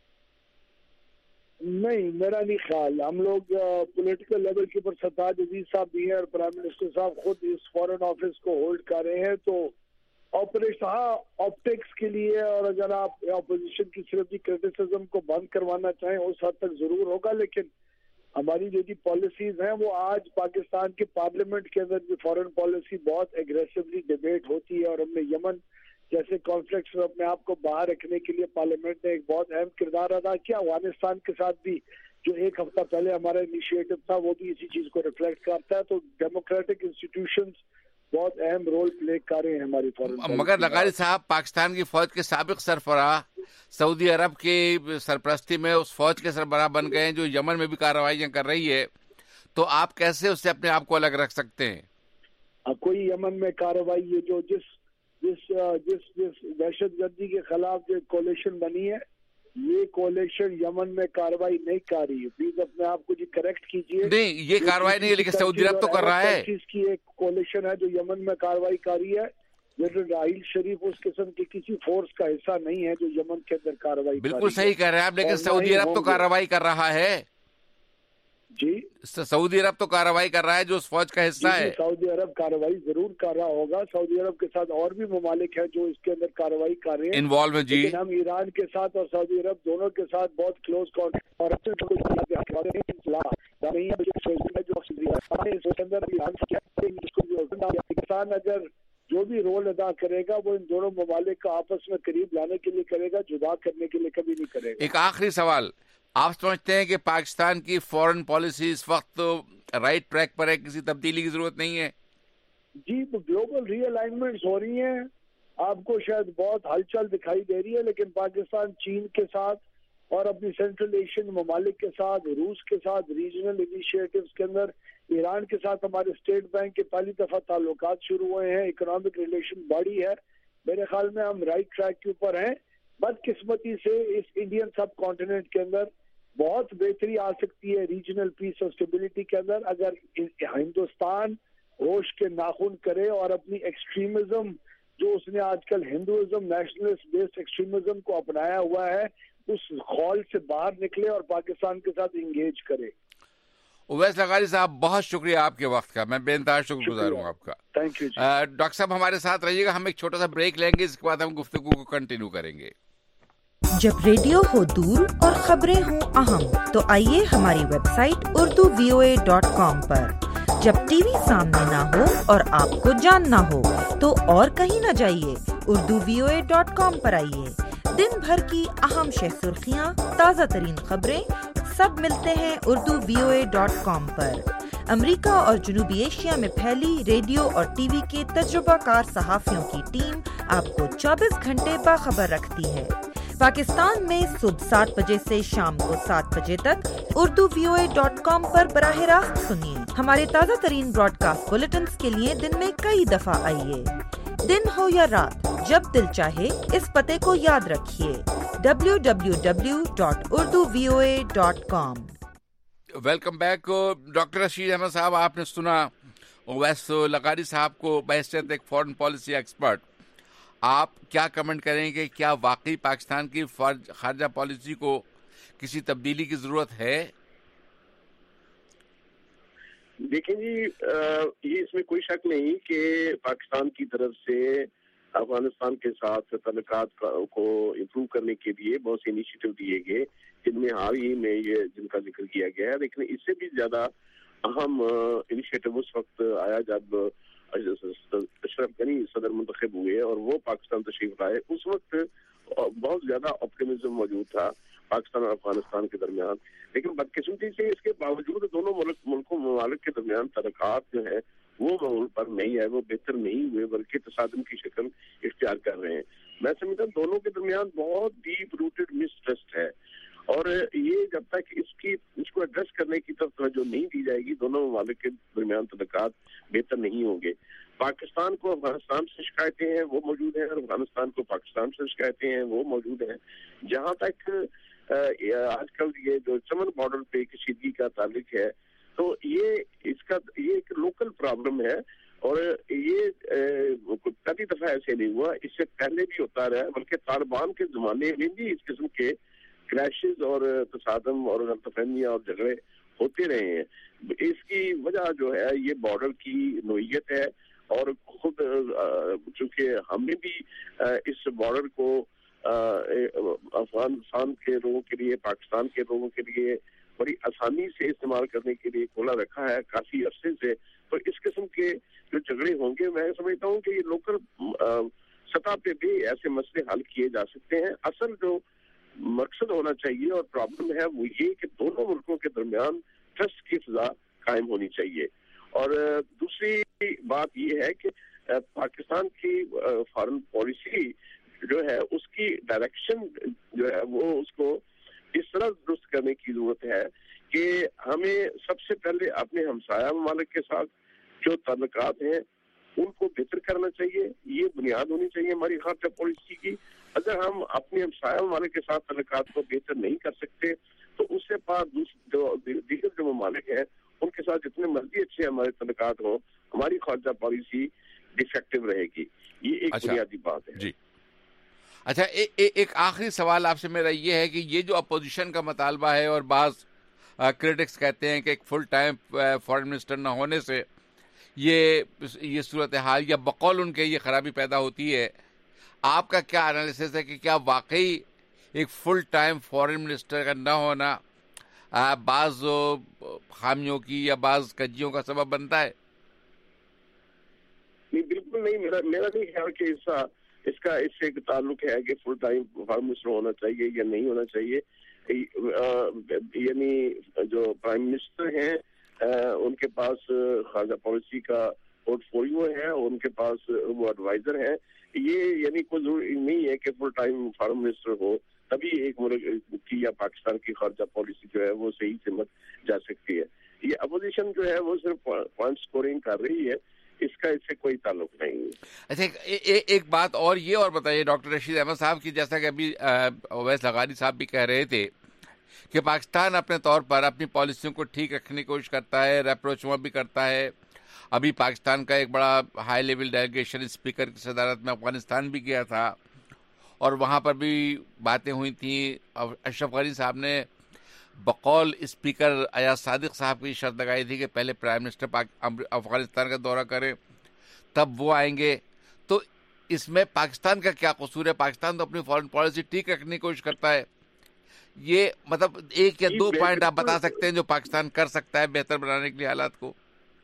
نہیں, میرا نہیں خیال. ہم لوگ پولیٹیکل لیول کے اوپر سرتاج عزیز صاحب بھی ہیں اور پرائم منسٹر صاحب خود اس فورن آفس کو ہولڈ کر رہے ہیں, تو آپریشن آپٹکس کے لیے, اور اگر آپ اپوزیشن کی صرف کرٹیسزم کو بند کروانا چاہیں اس حد تک ضرور ہوگا. لیکن ہماری جو پالیسیز ہیں وہ آج پاکستان کے پارلیمنٹ کے اندر جو فورن پالیسی بہت ایگریسولی ڈیبیٹ ہوتی ہے, اور ہم نے یمن جیسے کانفلکٹس میں اپنے آپ کو باہر رکھنے کے لیے پارلیمنٹ نے ایک بہت اہم کردار ادا کیا. افغانستان کے ساتھ بھی جو 1 ہفتہ پہلے ہمارا انیشیٹو تھا وہ بھی اسی چیز کو ریفلیکٹ کرتا ہے. تو ڈیموکریٹک انسٹیٹیوشنز بہت اہم رول پلے کر رہے ہیں ہماری فورن. مگر لغاری صاحب، پاکستان کی فوج کے سابق سربراہ سعودی عرب کی سرپرستی میں اس فوج کے سربراہ بن گئے ہیں جو یمن میں بھی کارروائیاں کر رہی ہے، تو آپ کیسے اس سے اپنے آپ کو الگ رکھ سکتے ہیں؟ کوئی یمن میں کارروائی ہے جو جس دہشت گردی کے خلاف جو کولیشن بنی ہے، یہ کولیشن یمن میں کارروائی نہیں کر رہی ہے. پلیز اپنے آپ کو کریکٹ کیجیے. نہیں، یہ کارروائی نہیں ہے، لیکن سعودی عرب تو کر رہا ہے. چیز کی ایک کولیشن ہے جو یمن میں کارروائی کر رہی ہے. رائل شریف اس قسم کی کسی فورس کا حصہ نہیں ہے جو یمن کے اندر کارروائی. بالکل صحیح کہہ رہے ہیں آپ، لیکن سعودی عرب تو کارروائی کر رہا ہے. جی، سعودی عرب تو کارروائی کر رہا ہے جو اس فوج کا حصہ ہے. سعودی عرب کارروائی ضرور کر رہا ہوگا. سعودی عرب کے ساتھ اور بھی ممالک ہیں جو اس کے اندر کارروائی کر رہے ہیں، انوالو ہیں. جی، لیکن ہم ایران کے ساتھ اور سعودی عرب دونوں کے ساتھ بہت کلوز پاکستان اگر جو بھی رول ادا کرے گا وہ ان دونوں ممالک کو آپس میں قریب لانے کے لیے کرے گا، جدا کرنے کے لیے کبھی نہیں کرے گا. ایک آخری سوال، آپ سمجھتے ہیں کہ پاکستان کی فورن پالیسی اس وقت رائٹ ٹریک پر ہے، کسی تبدیلی کی ضرورت نہیں ہے؟ جی، گلوبل ری الائنمنٹس ہو رہی ہیں، آپ کو شاید بہت ہلچل دکھائی دے رہی ہے، لیکن پاکستان چین کے ساتھ اور اپنی سینٹرل ایشین ممالک کے ساتھ، روس کے ساتھ ریجنل انیشیٹوز کے اندر، ایران کے ساتھ ہمارے اسٹیٹ بینک کے پہلی دفعہ تعلقات شروع ہوئے ہیں، اکنامک ریلیشن بڑی ہے. میرے خیال میں ہم رائٹ ٹریک کے اوپر ہیں. بدقسمتی سے اس انڈین سب کانٹیننٹ کے اندر بہت بہتری آ سکتی ہے ریجنل پیس اور اسٹیبلٹی کے اندر اگر ہندوستان ہوش کے ناخن کرے اور اپنی ایکسٹریمزم جو اس نے آج کل ہندوازم نیشنلسٹ بیسڈ ایکسٹریمزم کو اپنایا ہوا ہے اس خول سے باہر نکلے اور پاکستان کے ساتھ انگیج کرے. اویس لغاری صاحب، بہت شکریہ آپ کے وقت کا، میں بے انتہا شکر گزار ہوں آپ کا. Thank you. ڈاکٹر صاحب ہمارے ساتھ رہیے گا، ہم ایک چھوٹا سا بریک لیں گے، اس کے بعد ہم گفتگو کو کنٹینیو کریں گے. جب ریڈیو ہو دور اور خبریں ہوں اہم تو آئیے ہماری ویب سائٹ urduvoa.com پر. جب ٹی وی سامنے نہ ہو اور آپ کو جاننا ہو تو اور کہیں نہ جائیے، urduvoa.com پر آئیے. دن بھر کی اہم شہ سرخیاں، تازہ ترین خبریں سب ملتے ہیں urduvoa.com پر. امریکہ اور جنوبی ایشیا میں پھیلی ریڈیو اور ٹی وی کے تجربہ کار صحافیوں کی ٹیم آپ کو 24 گھنٹے باخبر رکھتی ہے. پاکستان میں صبح 7 بجے سے شام کو 7 بجے تک urduvoa.com پر براہ راست سنیے. ہمارے تازہ ترین براڈ کاسٹ بلیٹنز کے لیے دن میں کئی دفعہ آئیے. دن ہو یا رات، جب دل چاہے اس پتے کو یاد رکھیے، www.urduvoa.com. Welcome back. Doctor Rashid Ahmed صاحب، آپ نے سنا اویس لغاری صاحب کو، بحیثیت ایک فارن پالیسی ایکسپرٹ. آپ کیا کمنٹ کریں گے؟ کیا واقعی پاکستان کی خارجہ پالیسی کو کسی تبدیلی کی ضرورت ہے؟ دیکھیں جی، یہ اس میں کوئی شک نہیں کہ پاکستان کی طرف سے افغانستان کے ساتھ تعلقات کو امپروو کرنے کے لیے بہت سے انیشیٹو دیے گئے، جن میں حال ہی میں یہ جن کا ذکر کیا گیا ہے. لیکن اس سے بھی زیادہ اہم انیشیٹو اس وقت آیا جب اشرف غنی صدر منتخب ہوئے اور وہ پاکستان تشریف لائے. اس وقت بہت زیادہ آپٹیمزم موجود تھا پاکستان اور افغانستان کے درمیان. لیکن بدقسمتی سے اس کے باوجود دونوں ممالک کے درمیان تعلقات جو ہے وہ معمول پر نہیں ہے، وہ بہتر نہیں ہوئے بلکہ تصادم کی شکل اختیار کر رہے ہیں. میں سمجھتا ہوں دونوں کے درمیان بہت ڈیپ روٹڈ مسٹرسٹ ہے، اور یہ جب تک اس کو ایڈریس کرنے کی طرف توجہ نہیں دی جائے گی، دونوں ممالک کے درمیان تعلقات بہتر نہیں ہوں گے. پاکستان کو افغانستان سے شکایتیں ہیں وہ موجود ہیں، اور افغانستان کو پاکستان سے شکایتیں ہیں وہ موجود ہیں. جہاں تک آج کل یہ جو چمن بارڈر پہ کشیدگی کا تعلق ہے تو یہ ایک لوکل پرابلم ہے، اور یہ پہلی دفعہ ایسے نہیں ہوا، اس سے پہلے بھی ہوتا رہا ہے. بلکہ طالبان کے زمانے میں بھی اس قسم کے کریشز اور تصادم اور غلط فہمیاں اور جھگڑے ہوتے رہے ہیں. اس کی وجہ جو ہے یہ بارڈر کی نوعیت ہے، اور خود چونکہ ہم نے بھی اس بارڈر کو افغانستان کے لوگوں کے لیے، پاکستان کے لوگوں کے لیے بڑی آسانی سے استعمال کرنے کے لیے کھولا رکھا ہے کافی عرصے سے. تو اس قسم کے جو جھگڑے ہوں گے، میں سمجھتا ہوں کہ یہ لوکل سطح پہ بھی ایسے مسئلے حل کیے جا سکتے ہیں. اصل جو مقصد ہونا چاہیے اور پرابلم ہے وہ یہ کہ دونوں ملکوں کے درمیان ٹرسٹ کی فضا قائم ہونی چاہیے، اور دوسری بات یہ ہے کہ پاکستان کی فارن پالیسی جو ہے اس کی ڈائریکشن جو ہے وہ اس کو اس طرح درست کرنے کی ضرورت ہے کہ ہمیں سب سے پہلے اپنے ہمسایہ ممالک کے ساتھ جو تعلقات ہیں ان کو بہتر کرنا چاہیے. یہ بنیاد ہونی چاہیے ہماری خارجہ پالیسی کی. اگر ہم اپنے ہمسایہ ممالک کے ساتھ تعلقات کو بہتر نہیں کر سکتے تو اس سے بعد دیگر جو ممالک ہیں ان کے ساتھ جتنے مرضی اچھے ہمارے تعلقات ہوں ہماری خارجہ پالیسی ڈیفیکٹو رہے گی. یہ ایک بنیادی بات ہے. جی اچھا، ایک آخری سوال آپ سے میرا یہ ہے کہ یہ جو اپوزیشن کا مطالبہ ہے اور بعض کرٹکس کہتے ہیں کہ ایک فل ٹائم فارن منسٹر نہ ہونے سے یہ صورتحال یا بقول ان کے یہ خرابی پیدا ہوتی ہے، آپ کا کیا انالیسس ہے کہ کیا واقعی ایک فل ٹائم فارن منسٹر کا نہ ہونا بعض خامیوں کی یا بعض کجیوں کا سبب بنتا ہے؟ نہیں، بالکل نہیں. میرا نہیں خیال کہ اس کا اس سے تعلق ہے کہ فل ٹائم فارن منسٹر ہونا چاہیے یا نہیں ہونا چاہیے. یعنی جو پرائم منسٹر ہیں ان کے پاس خارجہ پالیسی کا پورٹ فولیو ہے، ان کے پاس وہ ایڈوائزر ہیں. یہ یعنی کوئی ضروری نہیں ہے کہ فل ٹائم فارن منسٹر ہو تبھی ایک ملک کی یا پاکستان کی خارجہ پالیسی جو ہے وہ صحیح سمت جا سکتی ہے. یہ اپوزیشن جو ہے وہ صرف پوائنٹ سکورنگ کر رہی ہے، اس کا اس سے کوئی تعلق نہیں. اچھا، ایک بات اور یہ اور بتائیے ڈاکٹر رشید احمد صاحب کی، جیسا کہ ابھی اویس لغاری صاحب بھی کہہ رہے تھے کہ پاکستان اپنے طور پر اپنی پالیسیوں کو ٹھیک رکھنے کی کوشش کرتا ہے، ریپروچ بھی کرتا ہے. ابھی پاکستان کا ایک بڑا ہائی لیول ڈیلیگیشن اسپیکر کی صدارت میں افغانستان بھی گیا تھا اور وہاں پر بھی باتیں ہوئی تھیں. اشرف غنی صاحب نے بقول اسپیکر ایاز صادق صاحب کی شرط لگائی تھی کہ پہلے پرائم منسٹر افغانستان کا دورہ کریں تب وہ آئیں گے. تو اس میں پاکستان کا کیا قصور ہے؟ پاکستان تو اپنی فارن پالیسی ٹھیک رکھنے کی کوشش کرتا ہے. یہ مطلب ایک یا دو پوائنٹ آپ بتا سکتے ہیں جو پاکستان کر سکتا ہے بہتر بنانے کے لیے حالات کو؟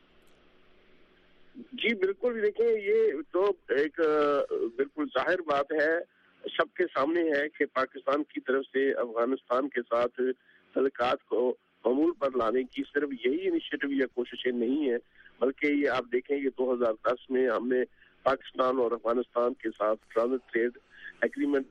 جی بالکل. دیکھیں، یہ تو ایک بالکل ظاہر بات ہے، سب کے سامنے ہے کہ پاکستان کی طرف سے افغانستان کے ساتھ تعلقات کو معمول پر لانے کی صرف یہی انیشیٹو یا کوششیں نہیں ہیں، بلکہ یہ آپ دیکھیں کہ 2010 میں ہم نے پاکستان اور افغانستان کے ساتھ ٹرانزٹ ٹریڈ ایگریمنٹ.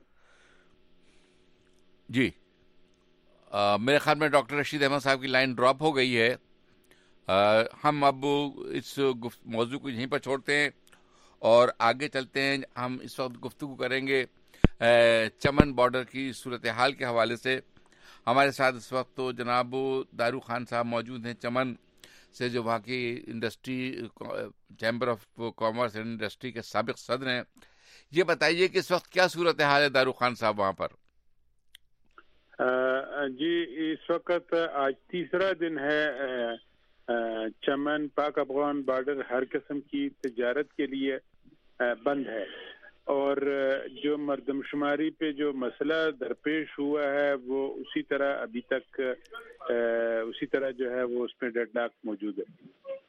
جی میرے خیال میں ڈاکٹر رشید احمد صاحب کی لائن ڈراپ ہو گئی ہے. ہم اب اس موضوع کو یہیں پر چھوڑتے ہیں اور آگے چلتے ہیں. ہم اس وقت گفتگو کریں گے چمن بارڈر کی صورتحال کے حوالے سے. ہمارے ساتھ اس وقت تو جناب دارو خان صاحب موجود ہیں چمن سے، جو وہاں کی industry chamber of commerce and industry کے سابق صدر ہیں. یہ بتائیے کہ اس وقت کیا صورتحال ہے دارو خان صاحب وہاں پر؟ جی اس وقت آج تیسرا دن ہے چمن پاک افغان بارڈر ہر قسم کی تجارت کے لیے بند ہے، اور جو مردم شماری پہ جو مسئلہ درپیش ہوا ہے وہ اسی طرح ابھی تک اسی طرح جو ہے وہ اس میں ڈیڈ لاک موجود ہے.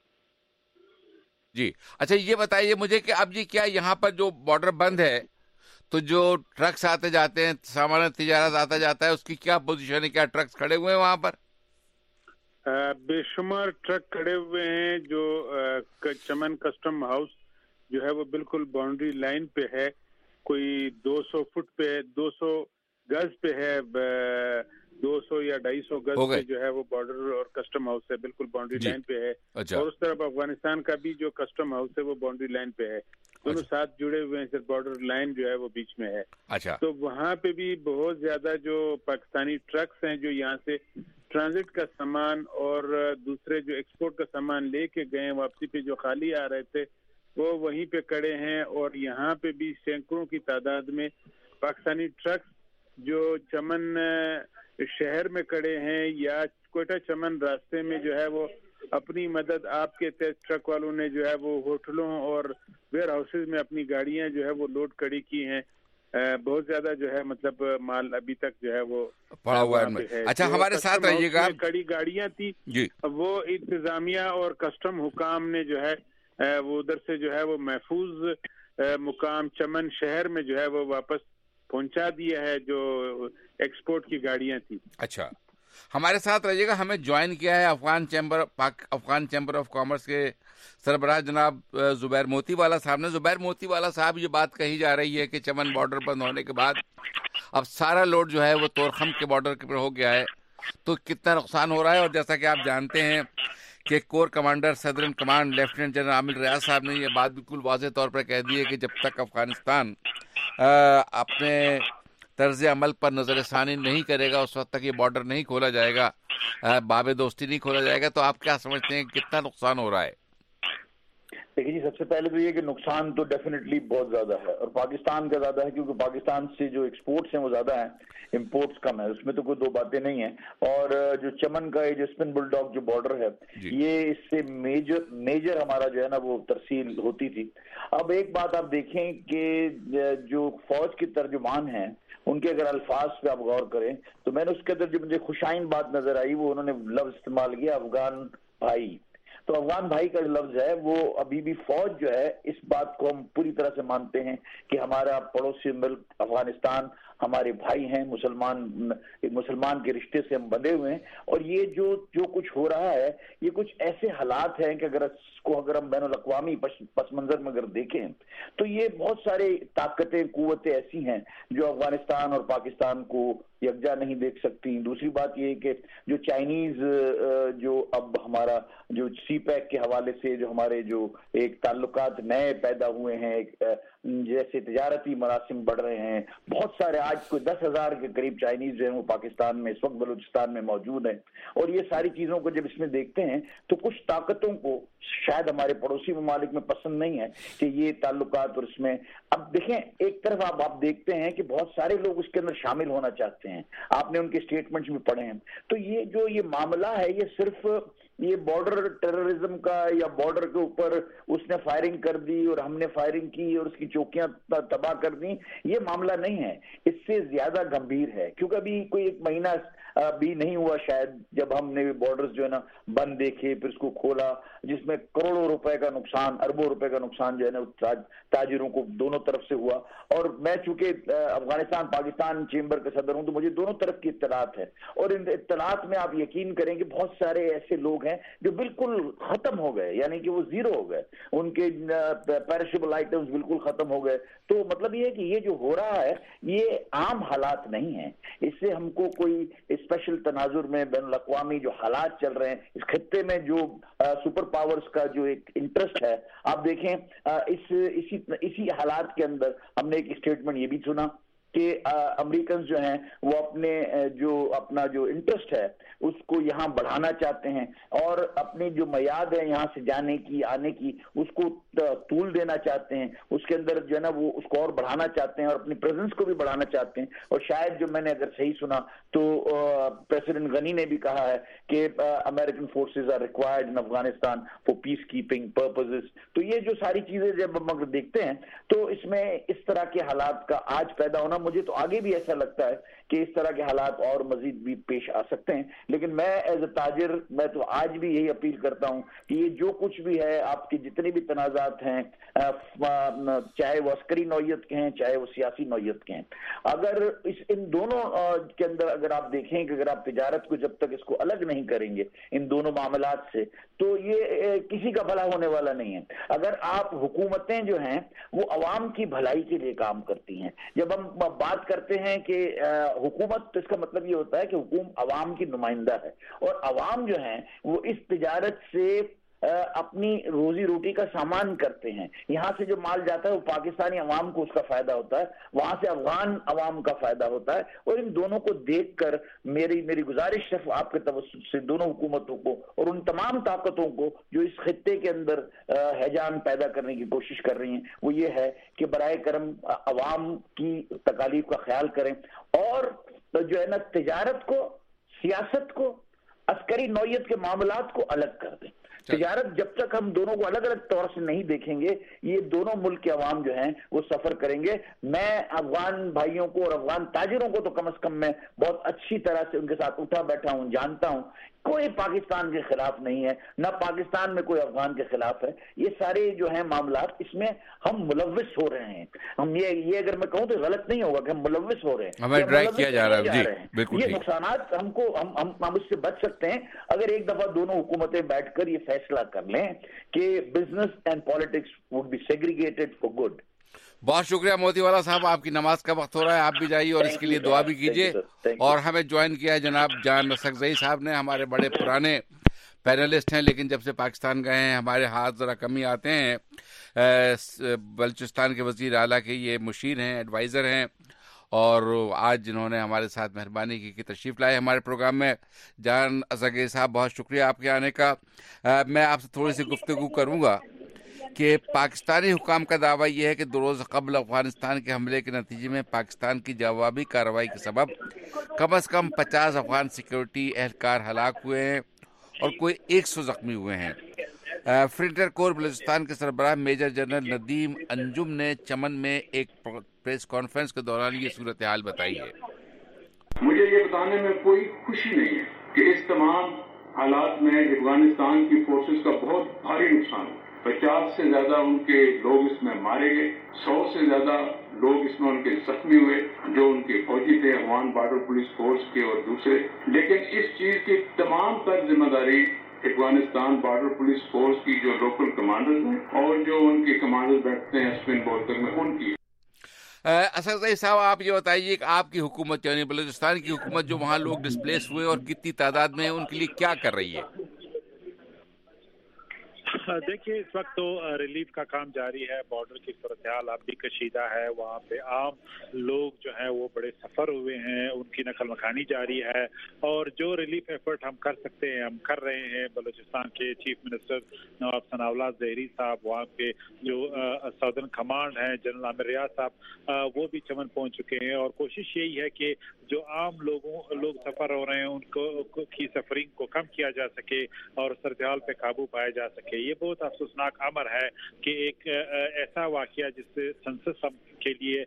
جی اچھا، یہ بتائیے مجھے کہ اب جی کیا یہاں پر جو بارڈر بند ہے تو جو ٹرکس آتے جاتے ہیں، سامان تجارت آتا جاتا ہے، اس کی کیا پوزیشن ہے؟ کیا ٹرکس کھڑے ہوئے ہیں وہاں پر؟ بے شمار ٹرک کھڑے ہوئے ہیں. جو چمن کسٹم ہاؤس جو ہے وہ بالکل باؤنڈری لائن پہ ہے، کوئی 200 فٹ پہ 200 گز پہ ہے، 200 یا 250 گز پہ جو ہے وہ بارڈر اور کسٹم ہاؤس ہے، بالکل باؤنڈری لائن پہ ہے. اور اس طرف افغانستان کا بھی جو کسٹم ہاؤس ہے وہ باؤنڈری لائن پہ ہے، دونوں ساتھ جڑے ہوئے ہیں، صرف بارڈر لائن جو ہے وہ بیچ میں ہے. تو وہاں پہ بھی بہت زیادہ جو پاکستانی ٹرکس ہیں جو یہاں سے ٹرانزٹ کا سامان اور دوسرے جو ایکسپورٹ کا سامان لے کے گئے واپسی پہ جو خالی آ رہے تھے وہ وہیں پہ کڑے ہیں. اور یہاں پہ بھی سینکڑوں کی تعداد میں پاکستانی ٹرکس جو چمن شہر میں کڑے ہیں یا کوئٹہ چمن راستے میں جو ہے وہ اپنی مدد آپ کے ٹرک والوں نے جو ہے وہ ہوٹلوں اور ویئر ہاؤسز میں اپنی گاڑیاں جو ہے وہ لوڈ کڑی کی ہیں. بہت زیادہ جو ہے مطلب مال ابھی تک جو ہے وہ پڑا ہوا ہے. اچھا ہمارے ساتھ رہیے گا. کڑی گاڑیاں تھی وہ انتظامیہ اور کسٹم حکام نے جو ہے وہ ادھر سے جو ہے وہ محفوظ مقام چمن شہر میں جو ہے وہ واپس پہنچا دیا ہے جو ایکسپورٹ کی گاڑیاں تھی. اچھا ہمارے ساتھ رہیے گا. ہمیں جوائن کیا ہے افغان چیمبر آف کامرس کے سربراہ جناب زبیر موتی والا صاحب نے. زبیر موتی والا صاحب, یہ بات کہی جا رہی ہے کہ چمن بارڈر بند ہونے کے بعد اب سارا لوڈ جو ہے وہ تورخم کے بارڈر پر ہو گیا ہے, تو کتنا نقصان ہو رہا ہے. اور جیسا کہ آپ جانتے ہیں کہ corps commander southern command lieutenant general Amir Riaz صاحب نے یہ بات بالکل واضح طور پر کہہ دی ہے کہ جب تک افغانستان اپنے طرز عمل پر نظر ثانی نہیں کرے گا, اس وقت تک یہ بارڈر نہیں کھولا جائے گا, باب دوستی نہیں کھولا جائے گا. تو آپ کیا سمجھتے ہیں کتنا نقصان ہو رہا ہے؟ دیکھیے جی, سب سے پہلے تو یہ کہ نقصان تو ڈیفینیٹلی بہت زیادہ ہے, اور پاکستان کا زیادہ ہے کیونکہ پاکستان سے جو ایکسپورٹس ہیں وہ زیادہ ہیں, امپورٹس کم ہے, اس میں تو کوئی دو باتیں نہیں ہیں. اور جو چمن کا جو اسپن بل ڈاگ جو بارڈر ہے, یہ اس سے میجر ہمارا جو ہے نا وہ ترسیل ہوتی تھی. اب ایک بات آپ دیکھیں کہ جو فوج کے ترجمان ہیں ان کے اگر الفاظ پہ آپ غور کریں تو میں نے اس کے اندر جو مجھے خوشائن بات نظر آئی وہ انہوں نے لفظ استعمال کیا افغان بھائی. تو افغان بھائی کا جو لفظ ہے وہ ابھی بھی فوج جو ہے اس بات کو ہم پوری طرح سے مانتے ہیں کہ ہمارا پڑوسی ملک افغانستان ہمارے بھائی ہیں, مسلمان کے رشتے سے ہم بندھے ہوئے ہیں. اور یہ جو کچھ ہو رہا ہے یہ کچھ ایسے حالات ہیں کہ اگر ہم بین الاقوامی پس منظر میں اگر دیکھیں تو یہ بہت سارے طاقتیں قوتیں ایسی ہیں جو افغانستان اور پاکستان کو یکجا نہیں دیکھ سکتی. دوسری بات یہ کہ جو چائنیز جو اب ہمارا جو سی پیک کے حوالے سے جو ہمارے جو ایک تعلقات نئے پیدا ہوئے ہیں, جیسے تجارتی مراسم بڑھ رہے ہیں, بہت سارے آج کوئی 10,000 کے قریب چائنیز جو ہیں وہ پاکستان میں اس وقت بلوچستان میں موجود ہیں. اور یہ ساری چیزوں کو جب اس میں دیکھتے ہیں تو کچھ طاقتوں کو شاید ہمارے پڑوسی ممالک میں پسند نہیں ہے کہ یہ تعلقات, اور اس میں اب دیکھیں ایک طرف آپ دیکھتے ہیں کہ بہت سارے لوگ اس کے اندر شامل ہونا چاہتے ہیں, آپ نے ان کے سٹیٹمنٹس بھی پڑھے ہیں. تو یہ معاملہ ہے یہ صرف یہ بارڈر ٹیررزم کا یا بارڈر کے اوپر اس نے فائرنگ کر دی اور ہم نے فائرنگ کی اور اس کی چوکیاں تباہ کر دی, یہ معاملہ نہیں ہے. اس سے زیادہ گمبھیر ہے کیونکہ ابھی کوئی ایک مہینہ بھی نہیں ہوا شاید جب ہم نے بارڈرز جو ہے نا بند دیکھے, پھر اس کو کھولا, جس میں کروڑوں روپے کا نقصان, اربوں روپے کا نقصان جو ہے نا تاجروں کو دونوں طرف سے ہوا. اور میں چونکہ افغانستان پاکستان چیمبر کا صدر ہوں تو مجھے دونوں طرف کی اطلاعات ہے, اور ان اطلاعات میں آپ یقین کریں کہ بہت سارے ایسے لوگ ہیں جو بالکل ختم ہو گئے, یعنی کہ وہ زیرو ہو گئے, ان کے پیرشیبل آئٹمز بالکل ختم ہو گئے. تو مطلب یہ ہے کہ یہ جو ہو رہا ہے یہ عام حالات نہیں ہیں, اس سے ہم کو کوئی اسپیشل تناظر میں بین الاقوامی جو حالات چل رہے ہیں اس خطے میں جو سپر پاورز کا جو ایک انٹرسٹ ہے, آپ دیکھیں اسی حالات کے اندر ہم نے ایک اسٹیٹمنٹ یہ بھی سنا کہ امریکنز جو ہیں وہ اپنا جو انٹرسٹ ہے اس کو یہاں بڑھانا چاہتے ہیں, اور اپنی جو میعاد ہے یہاں سے جانے کی آنے کی اس کو طول دینا چاہتے ہیں, اس کے اندر جو ہے نا وہ اس کو اور بڑھانا چاہتے ہیں اور اپنی پریزنس کو بھی بڑھانا چاہتے ہیں. اور شاید جو میں نے اگر صحیح سنا تو پریزیڈنٹ غنی نے بھی کہا ہے کہ American forces are required in Afghanistan for peace keeping purposes. تو یہ جو ساری چیزیں جب ہم اگر دیکھتے ہیں تو اس میں اس طرح کے حالات کا آج پیدا ہونا, مجھے تو آگے بھی ایسا لگتا ہے کہ اس طرح کے حالات اور مزید بھی پیش آ سکتے ہیں. لیکن میں ایز اے تاجر میں تو آج بھی یہی اپیل کرتا ہوں کہ یہ جو کچھ بھی ہے, آپ کے جتنے بھی تنازعات ہیں, چاہے وہ عسکری نوعیت کے ہیں چاہے وہ سیاسی نوعیت کے ہیں, اگر ان دونوں کے اندر اگر آپ دیکھیں کہ اگر آپ تجارت کو جب تک اس کو الگ نہیں کریں گے ان دونوں معاملات سے تو یہ کسی کا بھلا ہونے والا نہیں ہے. اگر آپ حکومتیں جو ہیں وہ عوام کی بھلائی کے لیے کام کرتی ہیں, جب ہم بات کرتے ہیں کہ حکومت, اس کا مطلب یہ ہوتا ہے کہ حکومت عوام کی نمائندہ ہے, اور عوام جو ہیں وہ اس تجارت سے اپنی روزی روٹی کا سامان کرتے ہیں. یہاں سے جو مال جاتا ہے وہ پاکستانی عوام کو اس کا فائدہ ہوتا ہے, وہاں سے افغان عوام کا فائدہ ہوتا ہے. اور ان دونوں کو دیکھ کر میری گزارش صرف آپ کے توسط سے دونوں حکومتوں کو اور ان تمام طاقتوں کو جو اس خطے کے اندر ہیجان پیدا کرنے کی کوشش کر رہی ہیں وہ یہ ہے کہ برائے کرم عوام کی تکالیف کا خیال کریں, اور جو ہے نا تجارت کو, سیاست کو, عسکری نوعیت کے معاملات کو الگ کر دیں. تجارت جب تک ہم دونوں کو الگ الگ طور سے نہیں دیکھیں گے یہ دونوں ملک کے عوام جو ہیں وہ سفر کریں گے. میں افغان بھائیوں کو اور افغان تاجروں کو تو کم از کم میں بہت اچھی طرح سے ان کے ساتھ اٹھا بیٹھا ہوں, جانتا ہوں. کوئی پاکستان کے خلاف نہیں ہے, نہ پاکستان میں کوئی افغان کے خلاف ہے. یہ سارے جو ہیں معاملات اس میں ہم ملوث ہو رہے ہیں. ہم یہ اگر میں کہوں تو غلط نہیں ہوگا کہ ہم ملوث ہو رہے ہیں, ہمیں ڈرائیو کیا جا رہا ہے. یہ نقصانات ہم کو ہم اس سے بچ سکتے ہیں اگر ایک دفعہ دونوں حکومتیں بیٹھ کر یہ فیصلہ کر لیں کہ business and politics would be segregated for good. بہت شکریہ موتی والا صاحب, آپ کی نماز کا وقت ہو رہا ہے, آپ بھی جائیے اور اس کے لیے دعا بھی کیجیے. اور ہمیں جوائن کیا ہے جناب جان نسکزئی صاحب نے, ہمارے بڑے پرانے پینلسٹ ہیں لیکن جب سے پاکستان گئے ہیں ہمارے ہاتھ ذرا کم ہی آتے ہیں. بلوچستان کے وزیر اعلیٰ کے یہ مشیر ہیں, ایڈوائزر ہیں, اور آج جنہوں نے ہمارے ساتھ مہربانی کی کہ تشریف لائے ہمارے پروگرام میں. جان نسکزئی صاحب بہت شکریہ آپ کے آنے کا. میں آپ سے تھوڑی سی گفتگو کروں گا کہ پاکستانی حکام کا دعویٰ یہ ہے کہ 2 روز قبل افغانستان کے حملے کے نتیجے میں پاکستان کی جوابی کارروائی کے سبب کم از کم 50 افغان سیکورٹی اہلکار ہلاک ہوئے ہیں اور کوئی 100 زخمی ہوئے ہیں. فرنٹر کور بلوچستان کے سربراہ میجر جنرل ندیم انجم نے چمن میں ایک پریس کانفرنس کے دوران یہ صورتحال بتائی ہے. مجھے یہ بتانے میں کوئی خوشی نہیں ہے کہ اس تمام حالات میں افغانستان کی فورسز کا بہت بھاری نقصان ہوا. 50 سے زیادہ ان کے لوگ اس میں مارے گئے, 100 سے زیادہ لوگ اس میں ان کے زخمی ہوئے جو ان کے فوجی تھے افغان بارڈر پولیس فورس کے اور دوسرے. لیکن اس چیز کی تمام تر ذمہ داری افغانستان بارڈر پولیس فورس کی جو لوکل کمانڈرز ہیں اور جو ان کے کمانڈرز بیٹھتے ہیں اسپن بولتر میں ان کی. اسد صاحب آپ یہ بتائیے کہ آپ کی حکومت یعنی بلوچستان کی حکومت جو وہاں لوگ ڈسپلیس ہوئے اور کتنی تعداد میں ان کے لیے کیا کر رہی ہے؟ دیکھیے اس وقت تو ریلیف کا کام جاری ہے, بارڈر کی صورتحال اب بھی کشیدہ ہے, وہاں پہ عام لوگ جو ہیں وہ بڑے سفر ہوئے ہیں, ان کی نقل مکانی جاری ہے اور جو ریلیف ایفرٹ ہم کر سکتے ہیں ہم کر رہے ہیں. بلوچستان کے چیف منسٹر نواب ثناء اللہ زہری صاحب, وہاں کے جو ساؤدرن کمانڈ ہیں جنرل عامر ریاض صاحب وہ بھی چمن پہنچ چکے ہیں اور کوشش یہی ہے کہ جو عام لوگ سفر ہو رہے ہیں ان کو کی سفرنگ کو کم کیا جا سکے اور صورتحال پہ قابو پایا جا سکے. یہ بہت افسوسناک امر ہے کہ ایک ایسا واقعہ جس سے سنسس کے لیے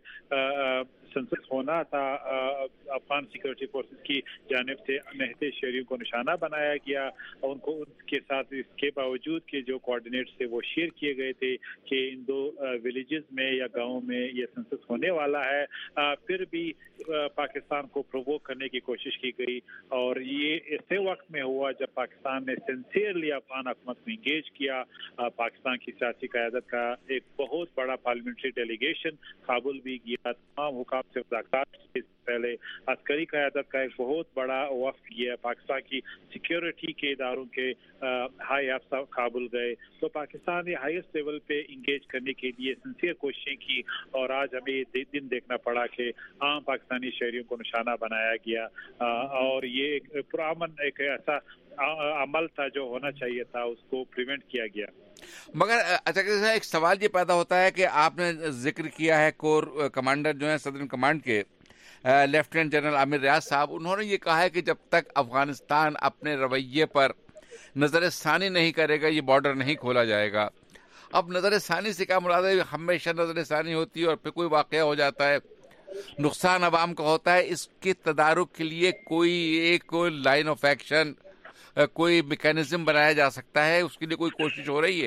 سنسس ہونا تھا افغان سیکورٹی فورسز کی جانب سے نہتے شہریوں کو نشانہ بنایا گیا, ان کو ان کے ساتھ اس کے باوجود کہ جو کوآرڈینیٹس تھے وہ شیئر کیے گئے تھے کہ ان 2 ولیجز میں یا گاؤں میں یہ سنسس ہونے والا ہے, پھر بھی پاکستان کو پرووک کرنے کی کوشش کی گئی اور یہ ایسے وقت میں ہوا جب پاکستان نے سنسیئرلی افغان حکومت میں انگیج کیا. پاکستان کی سیاسی قیادت کا ایک بہت بڑا پارلیمنٹری ڈیلیگیشن کابل بھی گیا, تمام حکام سے مذاکرات سے پہلے عسکری قیادت کا ایک بہت بڑا وفد گیا, پاکستان کی سیکیورٹی کے اداروں کے ہائی افسر کابل گئے. تو پاکستان نے ہائیسٹ لیول پہ انگیج کرنے کے لیے سنسیئر کوششیں کی اور آج ہمیں یہ دن دیکھنا پڑا کہ عام پاکستانی شہریوں کو نشانہ بنایا گیا اور یہ ایک پرامن ایک ایسا عمل تھا جو ہونا چاہیے تھا, اس کو پریونٹ کیا گیا. مگر اچھا ایک سوال یہ پیدا ہوتا ہے کہ آپ نے ذکر کیا ہے کور کمانڈر جو ہیں صدرن کمانڈ کے لیفٹیننٹ جنرل عامر ریاض صاحب, انہوں نے یہ کہا ہے کہ جب تک افغانستان اپنے رویے پر نظر ثانی نہیں کرے گا یہ بارڈر نہیں کھولا جائے گا. اب نظر ثانی سے کیا مراد ہے؟ ہمیشہ نظر ثانی ہوتی ہے اور پھر کوئی واقعہ ہو جاتا ہے, نقصان عوام کا ہوتا ہے. اس کے تدارک کے لیے کوئی لائن آف ایکشن کوئی میکینزم بنایا جا سکتا ہے, اس کے لیے کوئی کوشش ہو رہی ہے؟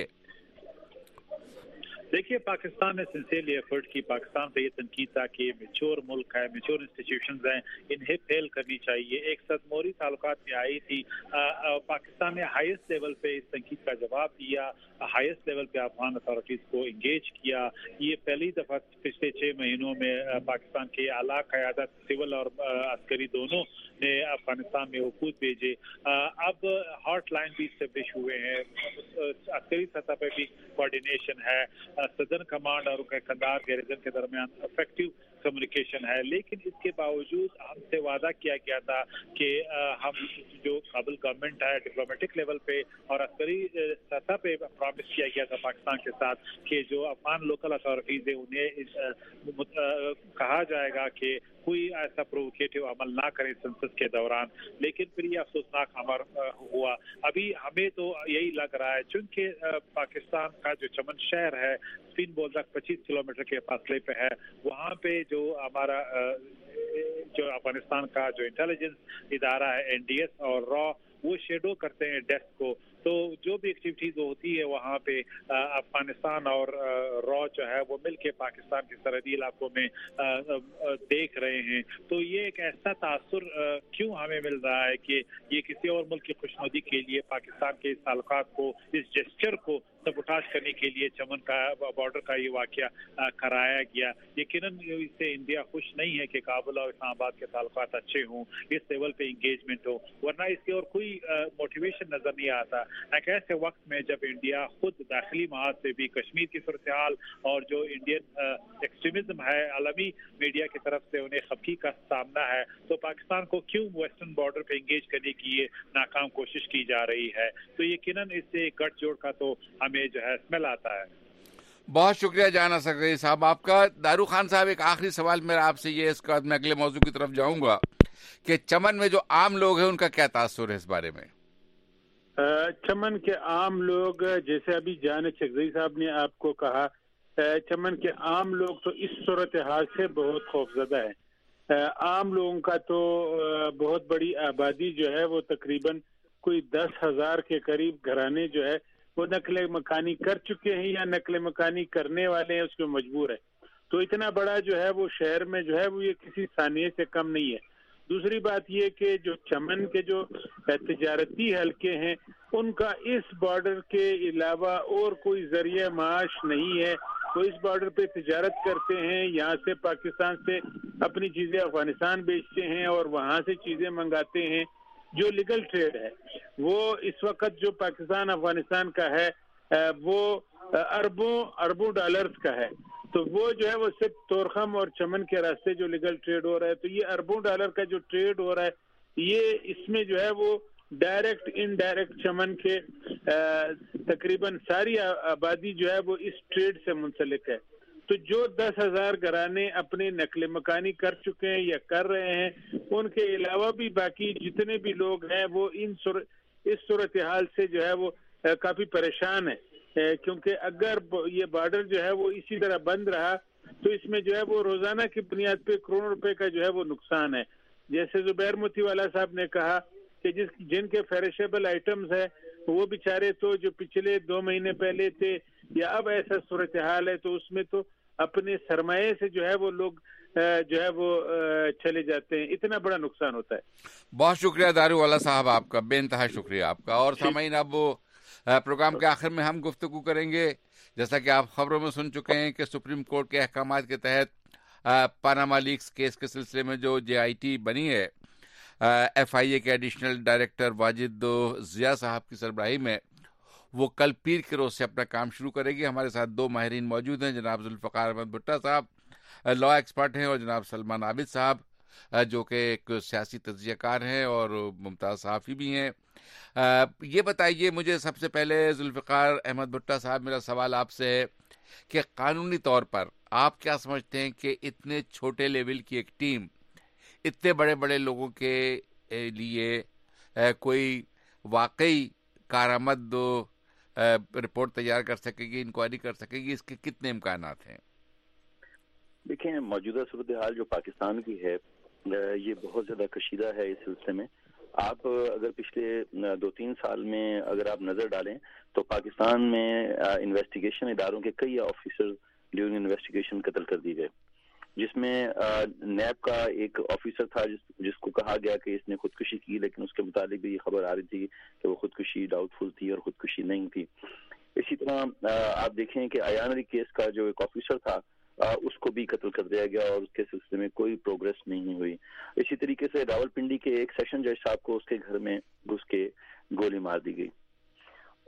دیکھیے پاکستان نے سنسیئرلی ایفرٹ کی. پاکستان پہ یہ تنقید تھا کہ میچور ملک ہے, میچور انسٹیٹیوشنز ہیں, انہیں فیل کرنی چاہیے. ایک صدموری تعلقات میں آئی تھی, پاکستان نے ہائیسٹ لیول پہ اس تنقید کا جواب دیا, ہائیسٹ لیول پہ افغان اتھارٹیز کو انگیج کیا. یہ پہلی دفعہ پچھلے 6 مہینوں میں پاکستان کے اعلیٰ قیادت سول اور عسکری دونوں نے افغانستان میں وفود بھیجے. اب ہاٹ لائن بھی اسٹیبلش ہوئے ہیں, عسکری سطح پہ بھی کوآرڈینیشن ہے. صدر کمانڈ اور قندھار گیریزن کے درمیان افیکٹو कम्युनिकेशन है, लेकिन इसके बावजूद हमसे वादा किया गया था कि हम जो काबुल गवर्नमेंट है डिप्लोमेटिक लेवल पे और अस्करी सतह पे प्रॉमिस किया गया था पाकिस्तान के साथ कि जो अफगान लोकल अथॉरिटीज है उन्हें कहा जाएगा कि कोई ऐसा प्रोवोकेटिव अमल ना करें संसद के दौरान, लेकिन फिर ये अफसोसनाक अमर हुआ। अभी हमें तो यही लग रहा है चूंकि पाकिस्तान का जो चमन शहर है स्पिन बोल तक 25 किलोमीटर के फासले पे है, वहाँ पे जो हमारा जो अफगानिस्तान का जो इंटेलिजेंस इदारा है एनडीएस और रॉ वो शेडो करते हैं डेस्क को, तो जो भी एक्टिविटीज होती है वहाँ पे अफगानिस्तान और रॉ जो है वो मिलके पाकिस्तान के सरहदी इलाकों में देख रहे हैं। तो ये एक ऐसा तासुर क्यों हमें मिल रहा है कि ये किसी और मुल्क की खुशनुदी के लिए पाकिस्तान के इस ताल्लुकात को, इस जेस्चर को सबुटाज करने के लिए चमन का बॉर्डर का ये वाकया कराया गया। यकीनन इससे इंडिया खुश नहीं है कि काबुल और इस्लामाबाद के ताल्लुकात अच्छे हों, इस लेवल पे इंगेजमेंट हो, वरना इसकी और कोई मोटिवेशन नजर नहीं आता। एक ऐसे वक्त में जब इंडिया खुद दाखिली महाज से भी कश्मीर की सूरत हाल और जो इंडियन एक्सट्रीमिज्म है आलमी मीडिया की तरफ से उन्हें खफकी का सामना है, तो पाकिस्तान को क्यों वेस्टर्न बॉर्डर पे इंगेज करने की ये नाकाम कोशिश की जा रही है। तो यकीनन इससे गठजोड़ का तो हमें जो है स्मेल आता है। बहुत शुक्रिया जाना सकते साहब आपका। दारू खान साहब, एक आखिरी सवाल मेरा आपसे ये, इसके बाद मैं अगले मौजू की तरफ जाऊंगा कि चमन में जो आम लोग हैं उनका क्या तासुर है इस बारे में? चमन के आम लोग, जैसे अभी जाने चकजई साहब ने आपको कहा, चमन के आम लोग तो इस सूरत हाल से बहुत खौफजदा है। आम लोगों का तो बहुत बड़ी आबादी जो है वो तकरीबन कोई 10,000 के करीब घराने जो है वो नकल मकानी कर चुके हैं या नकल मकानी करने वाले हैं, उसको मजबूर है। तो इतना बड़ा जो है वो शहर में जो है वो ये किसी सानिये से कम नहीं है। दूसरी बात ये कि जो चमन के जो तिजारती हलके हैं उनका इस बॉर्डर के अलावा और कोई जरिया माश नहीं है। वो इस बॉर्डर पे तिजारत करते हैं, यहाँ से पाकिस्तान से अपनी चीजें अफगानिस्तान बेचते हैं और वहाँ से चीजें मंगाते हैं। जो लीगल ट्रेड है वो इस वक्त जो पाकिस्तान अफगानिस्तान का है वो अरबों डॉलर्स का है। तो वो जो है वो सिर्फ तोरखम और चमन के रास्ते जो लीगल ट्रेड हो रहा है, तो ये अरबों डॉलर का जो ट्रेड हो रहा है ये इसमें जो है वो डायरेक्ट इनडायरेक्ट चमन के तकरीबन सारी आबादी जो है वो इस ट्रेड से मुंसलिक है। तो जो 10,000 घराने अपने नकल मकानी कर चुके हैं या कर रहे हैं, उनके अलावा भी बाकी जितने भी लोग हैं वो इस सूरत हाल से जो है वो काफी परेशान है, क्योंकि अगर ये बॉर्डर जो है वो इसी तरह बंद रहा तो इसमें जो है वो रोजाना की बुनियाद पे करोड़ों रुपए का जो है वो नुकसान है। जैसे जुबैर मोतीवाला साहब ने कहा कि जिनके पेरिशेबल आइटम्स है वो बेचारे तो जो पिछले 2 महीने पहले थे या अब ऐसा सूरत हाल है तो उसमें तो अपने सरमाए से जो है वो लोग जो है वो चले जाते हैं। इतना बड़ा नुकसान होता है। बहुत शुक्रिया दारू वाला साहब आपका, बेइंतहा शुक्रिया आपका। और सामईन, अब प्रोग्राम के आखिर में हम गुफ्तगू करेंगे, जैसा कि आप खबरों में सुन चुके हैं कि सुप्रीम कोर्ट के अहकामात के तहत पनामा लीक्स केस के सिलसिले में जो JIT बनी है, FIA के एडिशनल डायरेक्टर वाजिद जिया साहब की सरबराही में, वो कल पीर के रोज से अपना काम शुरू करेगी। हमारे साथ 2 माहिरीन मौजूद हैं, जनाब जुल्फ़िकार अहमद भुट्टा साहब लॉ एक्सपर्ट हैं और जनाब सलमान आबिद साहब जो कि एक सियासी तज्ज़ियाकार हैं और मुमताज़ सहाफ़ी भी हैं। ये बताइए मुझे सबसे पहले जुल्फ़िकार अहमद भुट्टा साहब, मेरा सवाल आपसे है कि कानूनी तौर पर आप क्या समझते हैं कि इतने छोटे लेवल की एक टीम इतने बड़े बड़े लोगों के लिए कोई वाकई कारामद रिपोर्ट तैयार कर सकेगी, इंक्वायरी कर सकेगी, इसके कितने इम्कानात हैं? देखिए, मौजूदा सूरत हाल जो पाकिस्तान की है ये बहुत ज़्यादा कशीदा है। इस सिलसिले में आप अगर पिछले 2-3 साल में अगर आप नज़र डालें तो पाकिस्तान में इन्वेस्टिगेशन इदारों के कई ऑफिसर ड्यूरिंग इन्वेस्टिगेशन कत्ल कर दिए गए, जिसमें नैब का एक ऑफिसर था जिसको कहा गया कि इसने खुदकुशी की, लेकिन उसके मुताबिक भी ये खबर आ रही थी कि वो खुदकुशी डाउटफुल थी और खुदकुशी नहीं थी। इसी तरह आप देखें कि आयानरी केस का जो एक ऑफिसर था उसको भी कत्ल कर दिया गया और उसके सिलसिले में कोई प्रोग्रेस नहीं हुई। इसी तरीके से रावलपिंडी के एक सेशन जज साहब को उसके घर में घुस के गोली मार दी गई।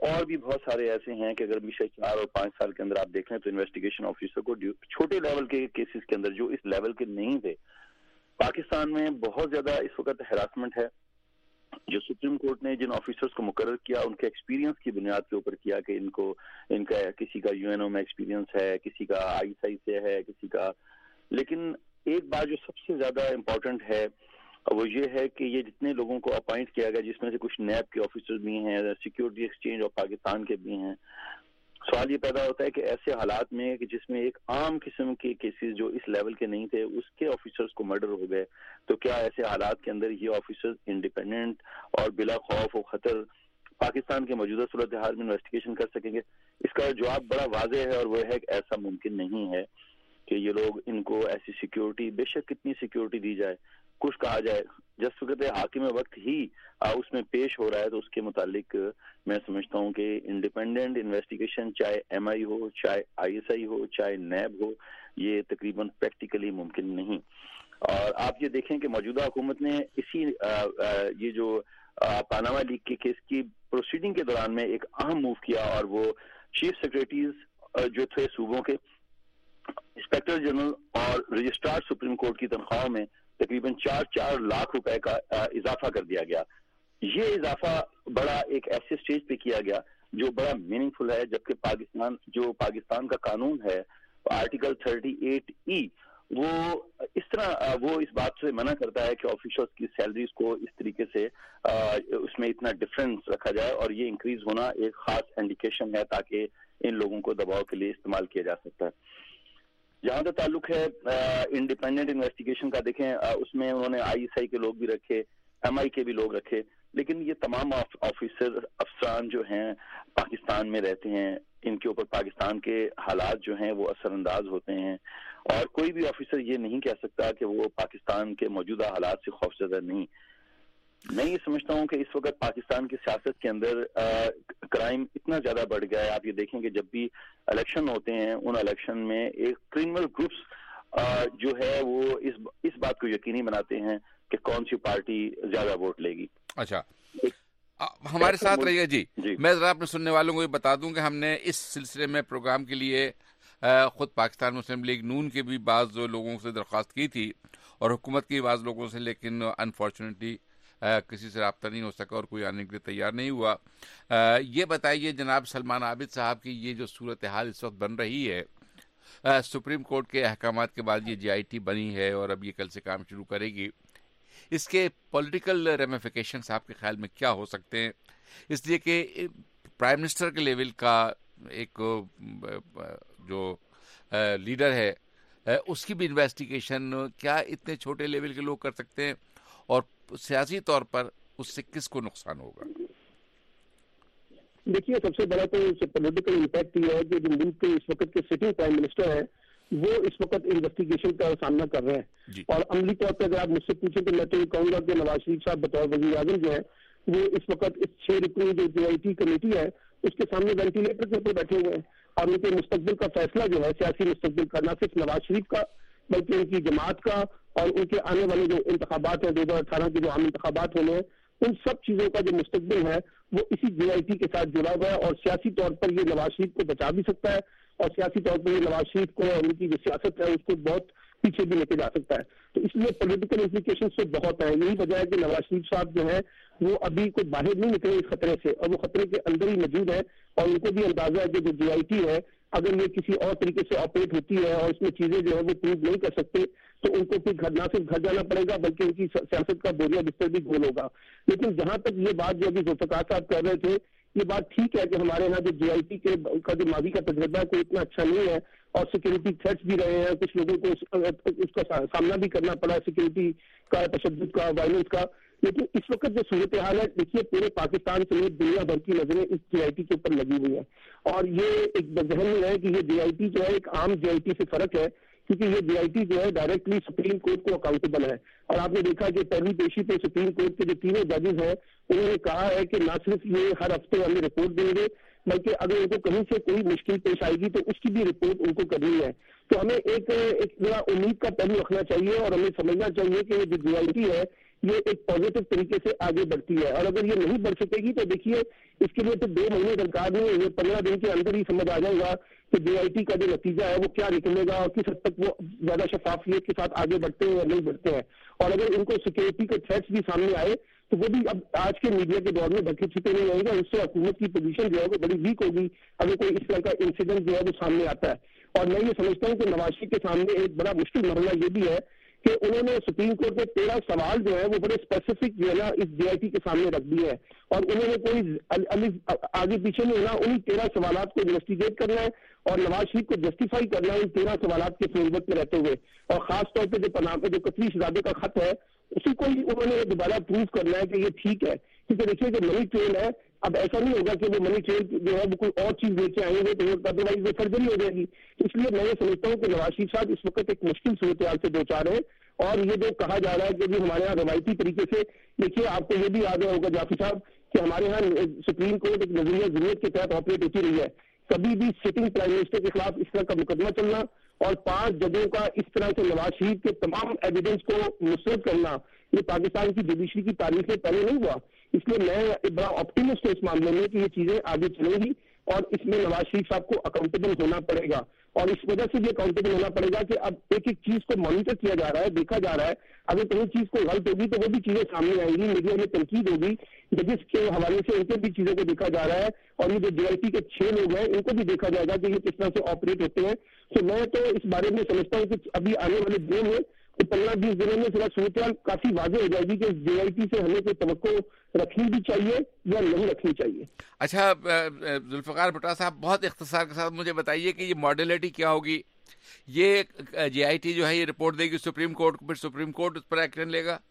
اور بھی بہت سارے ایسے ہیں کہ اگر پچھلے 4 اور 5 سال کے اندر آپ دیکھیں تو انویسٹیگیشن آفیسر کو چھوٹے لیول کے کیسز کے اندر جو اس لیول کے نہیں تھے، پاکستان میں بہت زیادہ اس وقت ہراسمنٹ ہے. جو سپریم کورٹ نے جن آفیسرز کو مقرر کیا ان کے ایکسپیرینس کی بنیاد کے اوپر کیا کہ ان کا کسی کا UNO میں ایکسپیرینس ہے، کسی کا ISI سے ہے، کسی کا. لیکن ایک بات جو سب سے زیادہ امپورٹنٹ ہے وہ یہ ہے کہ یہ جتنے لوگوں کو اپوائنٹ کیا گیا، جس میں سے کچھ نیب کے آفیسر بھی ہیں، سیکیورٹی ایکسچینج آف پاکستان کے بھی ہیں، سوال یہ پیدا ہوتا ہے کہ ایسے حالات میں کہ جس میں ایک عام قسم کے کیسز جو اس لیول کے نہیں تھے اس کے آفیسرز کو مرڈر ہو گئے، تو کیا ایسے حالات کے اندر یہ آفیسرز انڈیپینڈنٹ اور بلا خوف و خطر پاکستان کے موجودہ صورتحال میں انویسٹیگیشن کر سکیں گے؟ اس کا جواب بڑا واضح ہے، اور وہ ہے کہ ایسا ممکن نہیں ہے کہ یہ لوگ ان کو ایسی سیکیورٹی، بے شک کتنی سیکیورٹی دی جائے، کچھ کہا جائے، جس وقت حاکم وقت ہی اس میں پیش ہو رہا ہے تو اس کے متعلق میں سمجھتا ہوں کہ انڈیپینڈنٹ انویسٹیگیشن چاہے MI ہو، چاہے ISI ہو، چاہے نیب ہو، یہ تقریباً پریکٹیکلی ممکن نہیں. اور آپ یہ دیکھیں کہ موجودہ حکومت نے اسی یہ جو پاناما لیک کے کیس کی پروسیڈنگ کے دوران میں ایک اہم موو کیا، اور وہ چیف سیکریٹریز جو تھے صوبوں کے، انسپیکٹر جنرل اور رجسٹرار سپریم کورٹ کی تنخواہوں میں تقریباً 4 لاکھ روپے کا اضافہ کر دیا گیا. یہ اضافہ بڑا ایک ایسے سٹیج پہ کیا گیا جو بڑا میننگ فل ہے، جبکہ پاکستان کا قانون ہے آرٹیکل 38E وہ اس طرح وہ اس بات سے منع کرتا ہے کہ آفیشلز کی سیلریز کو اس طریقے سے اس میں اتنا ڈفرنس رکھا جائے، اور یہ انکریز ہونا ایک خاص انڈیکیشن ہے تاکہ ان لوگوں کو دباؤ کے لیے استعمال کیا جا سکتا ہے. جہاں تک تعلق ہے انڈیپینڈنٹ انویسٹیگیشن کا، دیکھیں اس میں انہوں نے ISI کے لوگ بھی رکھے، MI کے بھی لوگ رکھے، لیکن یہ تمام افسران جو ہیں پاکستان میں رہتے ہیں، ان کے اوپر پاکستان کے حالات جو ہیں وہ اثر انداز ہوتے ہیں، اور کوئی بھی آفیسر یہ نہیں کہہ سکتا کہ وہ پاکستان کے موجودہ حالات سے خوفزدہ نہیں. میں یہ سمجھتا ہوں کہ اس وقت پاکستان کی سیاست کے اندر کرائم اتنا زیادہ بڑھ گیا ہے. آپ یہ دیکھیں کہ جب بھی الیکشن ہوتے ہیں ان الیکشن میں ایک کرمنل گروپس جو ہے وہ اس بات کو یقینی بناتے ہیں کہ کون سی پارٹی زیادہ ووٹ لے گی. اچھا، ہمارے ساتھ رہیے جی. میں ذرا اپنے سننے والوں کو یہ بتا دوں کہ ہم نے اس سلسلے میں پروگرام کے لیے خود پاکستان مسلم لیگ نون کے بھی بعض لوگوں سے درخواست کی تھی اور حکومت کے بعض لوگوں سے، لیکن انفارچونیٹلی کسی سے رابطہ نہیں ہو سکا اور کوئی آنے کے لیے تیار نہیں ہوا. یہ بتائیے جناب سلمان عابد صاحب کی یہ جو صورتحال اس وقت بن رہی ہے، سپریم کورٹ کے احکامات کے بعد یہ GIT بنی ہے اور اب یہ کل سے کام شروع کرے گی، اس کے پولیٹیکل ریمیفیکیشنز آپ کے خیال میں کیا ہو سکتے ہیں؟ اس لیے کہ پرائم منسٹر کے لیول کا ایک جو لیڈر ہے اس کی بھی انویسٹیگیشن کیا اتنے چھوٹے لیول کے لوگ کر سکتے ہیں، اور سیاسی طور پر اس سے کس کو نقصان ہوگا؟ دیکھیے، سب سے بڑا تو پولیٹیکل امپیکٹ یہ ہے کہ جو ملک کے اس وقت کے سٹنگ پرائم منسٹر ہیں وہ اس وقت انویسٹیگیشن کا سامنا کر رہے ہیں. اور عملی طور پہ اگر آپ مجھ سے پوچھیں تو میں تو یہ کہوں گا کہ نواز شریف صاحب بطور وزیر اعظم جو ہے وہ اس وقت اس 6 رکنی جو GIT کمیٹی ہے اس کے سامنے وینٹیلیٹر کے اوپر بیٹھے ہوئے ہیں، اور ان کے مستقبل کا فیصلہ جو ہے سیاسی مستقبل کا، نہ صرف نواز شریف کا بلکہ ان کی جماعت کا اور ان کے آنے والے جو انتخابات ہیں 2018 کے جو عام انتخابات ہونے ہیں، ان سب چیزوں کا جو مستقبل ہے وہ اسی GIT کے ساتھ جڑا ہوا ہے. اور سیاسی طور پر یہ نواز شریف کو بچا بھی سکتا ہے، اور سیاسی طور پر یہ نواز شریف کو اور ان کی جو سیاست ہے اس کو بہت پیچھے بھی لے کے جا سکتا ہے. تو اس لیے پولیٹیکل امپلیکیشنز تو بہت ہیں. یہی وجہ ہے کہ نواز شریف صاحب جو ہے وہ ابھی کوئی باہر نہیں نکلے اس خطرے سے، اور وہ خطرے کے اندر ہی موجود ہے، اور ان کو بھی اندازہ ہے کہ جو GIT ہے اگر یہ کسی اور طریقے سے آپریٹ ہوتی ہے اور اس میں چیزیں جو ہے وہ پروو نہیں کر سکتے تو ان کو پھر نہ صرف گھر جانا پڑے گا بلکہ ان کی سیاست کا بوریا بستر بھی گول ہوگا. لیکن جہاں تک یہ بات جو ابھی ذوالفقار صاحب کر رہے تھے، یہ بات ٹھیک ہے کہ ہمارے یہاں جو GIT کا جو ماضی کا تجربہ ہے کوئی اتنا اچھا نہیں ہے، اور سیکورٹی تھریٹس بھی رہے ہیں، کچھ لوگوں کو اس کا سامنا بھی کرنا پڑا سیکورٹی کا، تشدد کا، وائلنس کا. لیکن اس وقت جو صورتحال ہے دیکھیے پورے پاکستان سمیت دنیا بھر کی نظریں اس GIT کے اوپر لگی ہوئی ہیں، اور یہ ایک ذہن میں ہے کہ یہ GIT جو ہے ایک عام GIT سے فرق ہے، کیونکہ یہ GIT جو ہے ڈائریکٹلی سپریم کورٹ کو اکاؤنٹیبل ہے. اور آپ نے دیکھا کہ پہلی پیشی پہ سپریم کورٹ کے جو 3 ججز ہیں انہوں نے کہا ہے کہ نہ صرف یہ ہر ہفتے ہمیں رپورٹ دیں گے بلکہ اگر ان کو کہیں سے کوئی مشکل پیش آئے گی تو اس کی بھی رپورٹ ان کو کرنی ہے. تو ہمیں ایک ذرا امید کا پہلو رکھنا چاہیے اور ہمیں سمجھنا چاہیے کہ جو GIT ہے یہ ایک پازیٹو طریقے سے آگے بڑھتی ہے. اور اگر یہ نہیں بڑھ سکے گی تو دیکھیے اس کے لیے تو 2 مہینے درکار نہیں ہے, یہ 15 دن کے اندر ہی سمجھ آ جائے گا کہ JIT کا جو نتیجہ ہے وہ کیا نکلے گا اور کس حد تک وہ زیادہ شفافیت کے ساتھ آگے بڑھتے ہیں یا نہیں بڑھتے ہیں. اور اگر ان کو سیکورٹی کے تھریٹس بھی سامنے آئے تو وہ بھی اب آج کے میڈیا کے دور میں ڈھکے چھپے نہیں رہے گا, اس سے حکومت کی پوزیشن جو ہے وہ بڑی ویک ہوگی اگر کوئی اس طرح کا انسیڈنٹ جو ہے وہ سامنے آتا ہے. اور میں یہ سمجھتا ہوں کہ نواز شریف کے سامنے ایک بڑا مشکل مرحلہ یہ بھی ہے کہ انہوں نے سپریم کورٹ میں 13 سوال جو ہے وہ بڑے اسپیسیفک جو ہے نا اس JIT کے سامنے رکھ دیے ہیں, اور انہوں نے کوئی آگے پیچھے نہیں ہونا, انہیں 13 سوالات کو انویسٹیگیٹ کرنا ہے اور نواز شریف کو جسٹیفائی کرنا ہے ان 13 سوالات کے فریم ورک میں رہتے ہوئے. اور خاص طور پہ جو قطری شہزادے کا خط ہے اسی کو ہی انہوں نے دوبارہ پروف کرنا ہے کہ یہ ٹھیک ہے, کیونکہ دیکھیے کہ منی ٹریل ہے, اب ایسا نہیں ہوگا کہ وہ منی ٹریل جو ہے وہ کوئی اور چیز لے کے آئیں گے تو ادروائز وہ فرجری ہو جائے گی. اس لیے میں یہ سمجھتا ہوں کہ نواز شریف صاحب اس وقت ایک مشکل صورتحال سے دو چار ہیں. اور یہ جو کہا جا رہا ہے کہ بھی ہمارے یہاں روایتی طریقے سے, دیکھیے آپ کو یہ بھی یاد ہوگا جعفر صاحب کہ ہمارے یہاں سپریم کورٹ ایک نظریہ ضرورت کے تحت آپریٹ ہوتی رہی ہے. کبھی بھی سٹنگ پرائم منسٹر کے خلاف اس طرح کا مقدمہ چلنا اور 5 ججوں کا اس طرح سے نواز شریف کے تمام ایویڈنس کو مسترد کرنا, یہ پاکستان کی جوڈیشری کی تاریخ میں پہلے نہیں ہوا. اس لیے میں بڑا آپٹیمسٹ ہوں اس معاملے میں کہ یہ چیزیں آگے چلیں گی اور اس میں نواز شریف صاحب کو اکاؤنٹیبل ہونا پڑے گا. اور اس وجہ سے بھی اکاؤنٹیبل ہونا پڑے گا کہ اب ایک ایک چیز کو مانیٹر کیا جا رہا ہے, دیکھا جا رہا ہے. اگر کہیں چیز کو غلط ہوگی تو وہ بھی چیزیں سامنے آئیں گی, میڈیا میں تنقید ہوگی, ججز کے حوالے سے ان کے بھی چیزوں کو دیکھا جا رہا ہے. اور یہ جو JIT کے 6 لوگ ہیں ان کو بھی دیکھا جائے گا کہ یہ کس طرح سے آپریٹ ہوتے ہیں. تو میں تو اس بارے میں سمجھتا ہوں کہ ابھی آنے والے دنوں میں 15-20 دنوں میں ذرا صورتحال کافی واضح ہو جائے گی کہ JIT سے ہمیں کوئی توقع رکھنی بھی چاہیے یا نہیں رکھنی چاہیے. اچھا ذوالفقار بھٹا صاحب, بہت اختصار کے ساتھ مجھے بتائیے کہ یہ ماڈیلٹی کیا ہوگی؟ یہ JIT جو ہے یہ رپورٹ دے گی سپریم کورٹ کو, پھر سپریم کورٹ اس پر ایکشن لے گا؟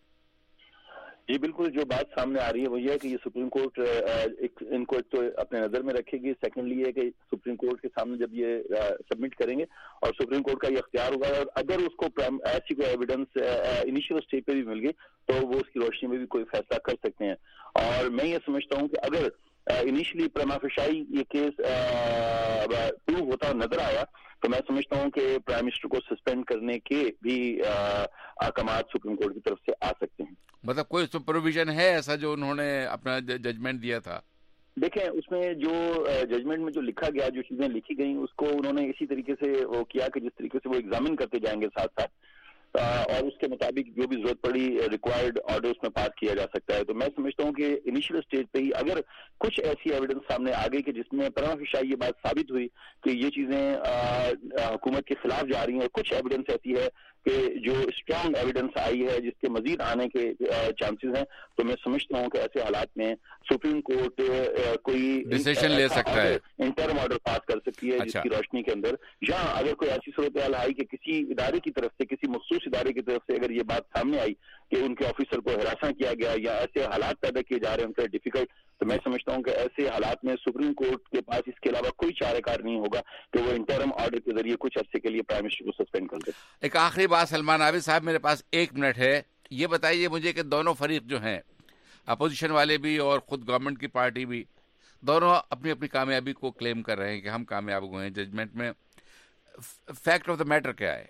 جی بالکل, جو بات سامنے آ رہی ہے وہ یہ ہے کہ یہ سپریم کورٹ ان کو ایک تو اپنے نظر میں رکھے گی, سیکنڈلی یہ کہ سپریم کورٹ کے سامنے جب یہ سبمٹ کریں گے اور سپریم کورٹ کا یہ اختیار ہوگا, اور اگر اس کو ایسی کوئی ایویڈنس انیشیل اسٹیج پہ بھی مل گئی تو وہ اس کی روشنی میں بھی کوئی فیصلہ کر سکتے ہیں. اور میں یہ سمجھتا ہوں کہ اگر انیشلی پریما فیشائی یہ کیس پروو ہوتا نظر آیا تو میں سمجھتا ہوں کہ پرائم منسٹر کو سسپینڈ کرنے کے بھی احکامات سپریم کورٹ کی طرف سے آ سکتے ہیں. مطلب کوئی پروویژن ہے ایسا جو انہوں نے اپنا ججمنٹ دیا تھا؟ دیکھیں اس میں جو ججمنٹ میں جو لکھا گیا, جو چیزیں لکھی گئیں اس کو انہوں نے اسی طریقے سے وہ کیا کہ جس طریقے سے وہ ایگزامن کرتے جائیں گے ساتھ ساتھ, اور اس کے مطابق جو بھی ضرورت پڑی ریکوائرڈ آرڈر اس میں پاس کیا جا سکتا ہے. تو میں سمجھتا ہوں کہ انیشیل اسٹیج پہ ہی اگر کچھ ایسی ایویڈنس سامنے آ گئی کہ جس میں پرما فیشائی یہ بات ثابت ہوئی کہ یہ چیزیں حکومت کے خلاف جا رہی ہیں, اور کچھ ایویڈنس ایسی ہے کہ جو اسٹرانگ ایویڈنس آئی ہے جس کے مزید آنے کے چانسز ہیں, تو میں سمجھتا ہوں کہ ایسے حالات میں سپریم کورٹ کوئی ڈیسیژن لے سکتا ہے, انٹرم آرڈر پاس کر سکتی ہے, جس کی روشنی کے اندر یا اگر کوئی ایسی صورتحال آئی کہ کسی ادارے کی طرف سے, کسی مخصوص ادارے کی طرف سے اگر یہ بات سامنے آئی کہ ان کے آفیسر کو ہراساں کیا گیا یا ایسے حالات پیدا کیے جا رہے ہیں ان کے ڈیفیکلٹ, تو میں سمجھتا ہوں کہ ایسے حالات میں سپریم کورٹ کے پاس اس کے علاوہ کوئی چارہ کار نہیں ہوگا کہ وہ انٹرم آرڈر کے ذریعے کچھ عرصے کے لیے پرائم منسٹر کو سسپینڈ کر دے. ایک آخری بات سلمان عابد صاحب, میرے پاس 1 منٹ ہے, یہ بتائیے مجھے کہ دونوں فریق جو ہیں, اپوزیشن والے بھی اور خود گورنمنٹ کی پارٹی بھی, دونوں اپنی اپنی کامیابی کو کلیم کر رہے ہیں کہ ہم کامیاب ہوئے ہیں ججمنٹ میں. فیکٹ آف دا میٹر کیا ہے؟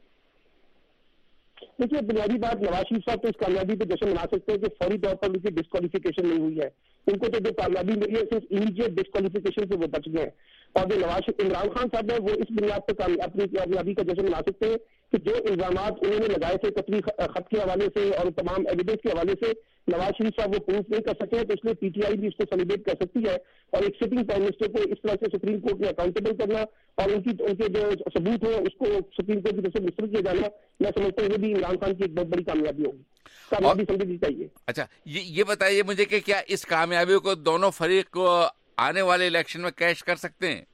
دیکھیے بنیادی بات, نواز شریف صاحب تو اس کامیابی پہ جشن منا سکتے ہیں کہ فوری طور پر ان کی ڈسکوالیفیکیشن نہیں ہوئی ہے. ان کو تو جو کامیابی ملی ہے صرف امیڈیٹ ڈسکوالیفیکیشن سے وہ بچ گئے. اور جو عمران خان صاحب ہے وہ اس بنیاد پر اپنی کامیابی کا جشن منا سکتے ہیں کہ جو الزامات انہوں نے لگائے تھے قطری خط کے حوالے سے اور تمام ایویڈنس کے حوالے سے نواز شریف صاحب وہ پروف نہیں کر سکے, تو اس لیے PTI بھی اس کو سیلیبریٹ کر سکتی ہے. اور ایک سٹنگ پرائم منسٹر کو اس طرح سے سپریم کورٹ میں اکاؤنٹیبل کرنا اور ان کے جو ثبوت ہو اس کو سپریم کورٹ کی طرف سے مسترد کیا جانا, میں سمجھتا ہوں یہ بھی عمران خان کی ایک بہت بڑی کامیابی ہوگی, کامیابی سمجھنی چاہیے. اچھا یہ بتائیے مجھے کہ کیا اس کامیابی کو دونوں فریق کو آنے والے الیکشن میں کیش کر سکتے ہیں؟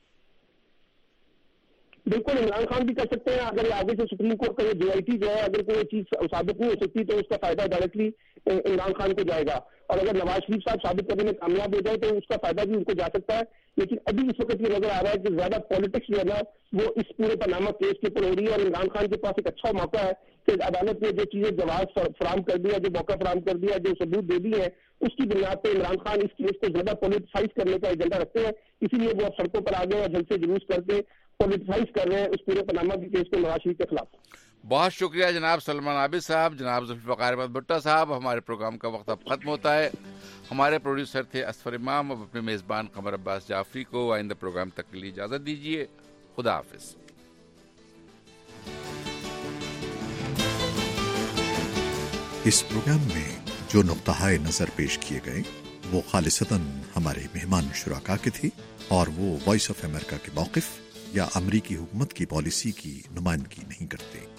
بالکل عمران خان بھی کر سکتے ہیں. اگر آگے سے سپریم کورٹ کا JIT جو ہے اگر کوئی چیز ثابت نہیں ہو سکتی تو اس کا فائدہ ڈائریکٹلی عمران خان کو جائے گا, اور اگر نواز شریف صاحب ثابت کرنے میں کامیاب ہو جائے تو اس کا فائدہ بھی ان کو جا سکتا ہے. لیکن ابھی اس وقت یہ نظر آ رہا ہے کہ زیادہ پالیٹکس جو ہے نا وہ اس پورے پاناما کیس کے اوپر ہو رہی ہے, اور عمران خان کے پاس ایک اچھا موقع ہے کہ عدالت نے جو چیزیں جواز فراہم کر دیا, جو موقع فراہم کر دیا, جو ثبوت دے دی ہے, اس کی بنیاد پہ عمران خان اس کیس کو زیادہ پولیٹیسائز کرنے کا ایجنڈا رکھتے ہیں. اسی لیے وہ اب سڑکوں پر آ گئے اور جلسے جلوس کر کے पॉलिटिसाइज कर रहे हैं उस पूरे पनामा के केस को नवाज शरीफ के खिलाफ। बहुत शुक्रिया जनाब सलमान आबिद साहब, जनाब जुल्फिकार अहमद भुट्टो साहब। हमारे प्रोग्राम का वक्त अब खत्म होता है। हमारे प्रोड्यूसर थे असफर इमाम। अब अपने मेज़बान कमर अब्बास जाफरी को आइंदा प्रोग्राम तक के लिए इजाज़त दीजिए। खुदा हाफिज। इस प्रोग्राम में जो नुक्ताए नज़र पेश किए गए वो खालिसतन हमारे मेहमान शुराका के थे और वो वॉइस ऑफ अमेरिका के मौक़िफ़ या अमरीकी हुकूमत की पॉलिसी की नुमाइंदगी नहीं करते।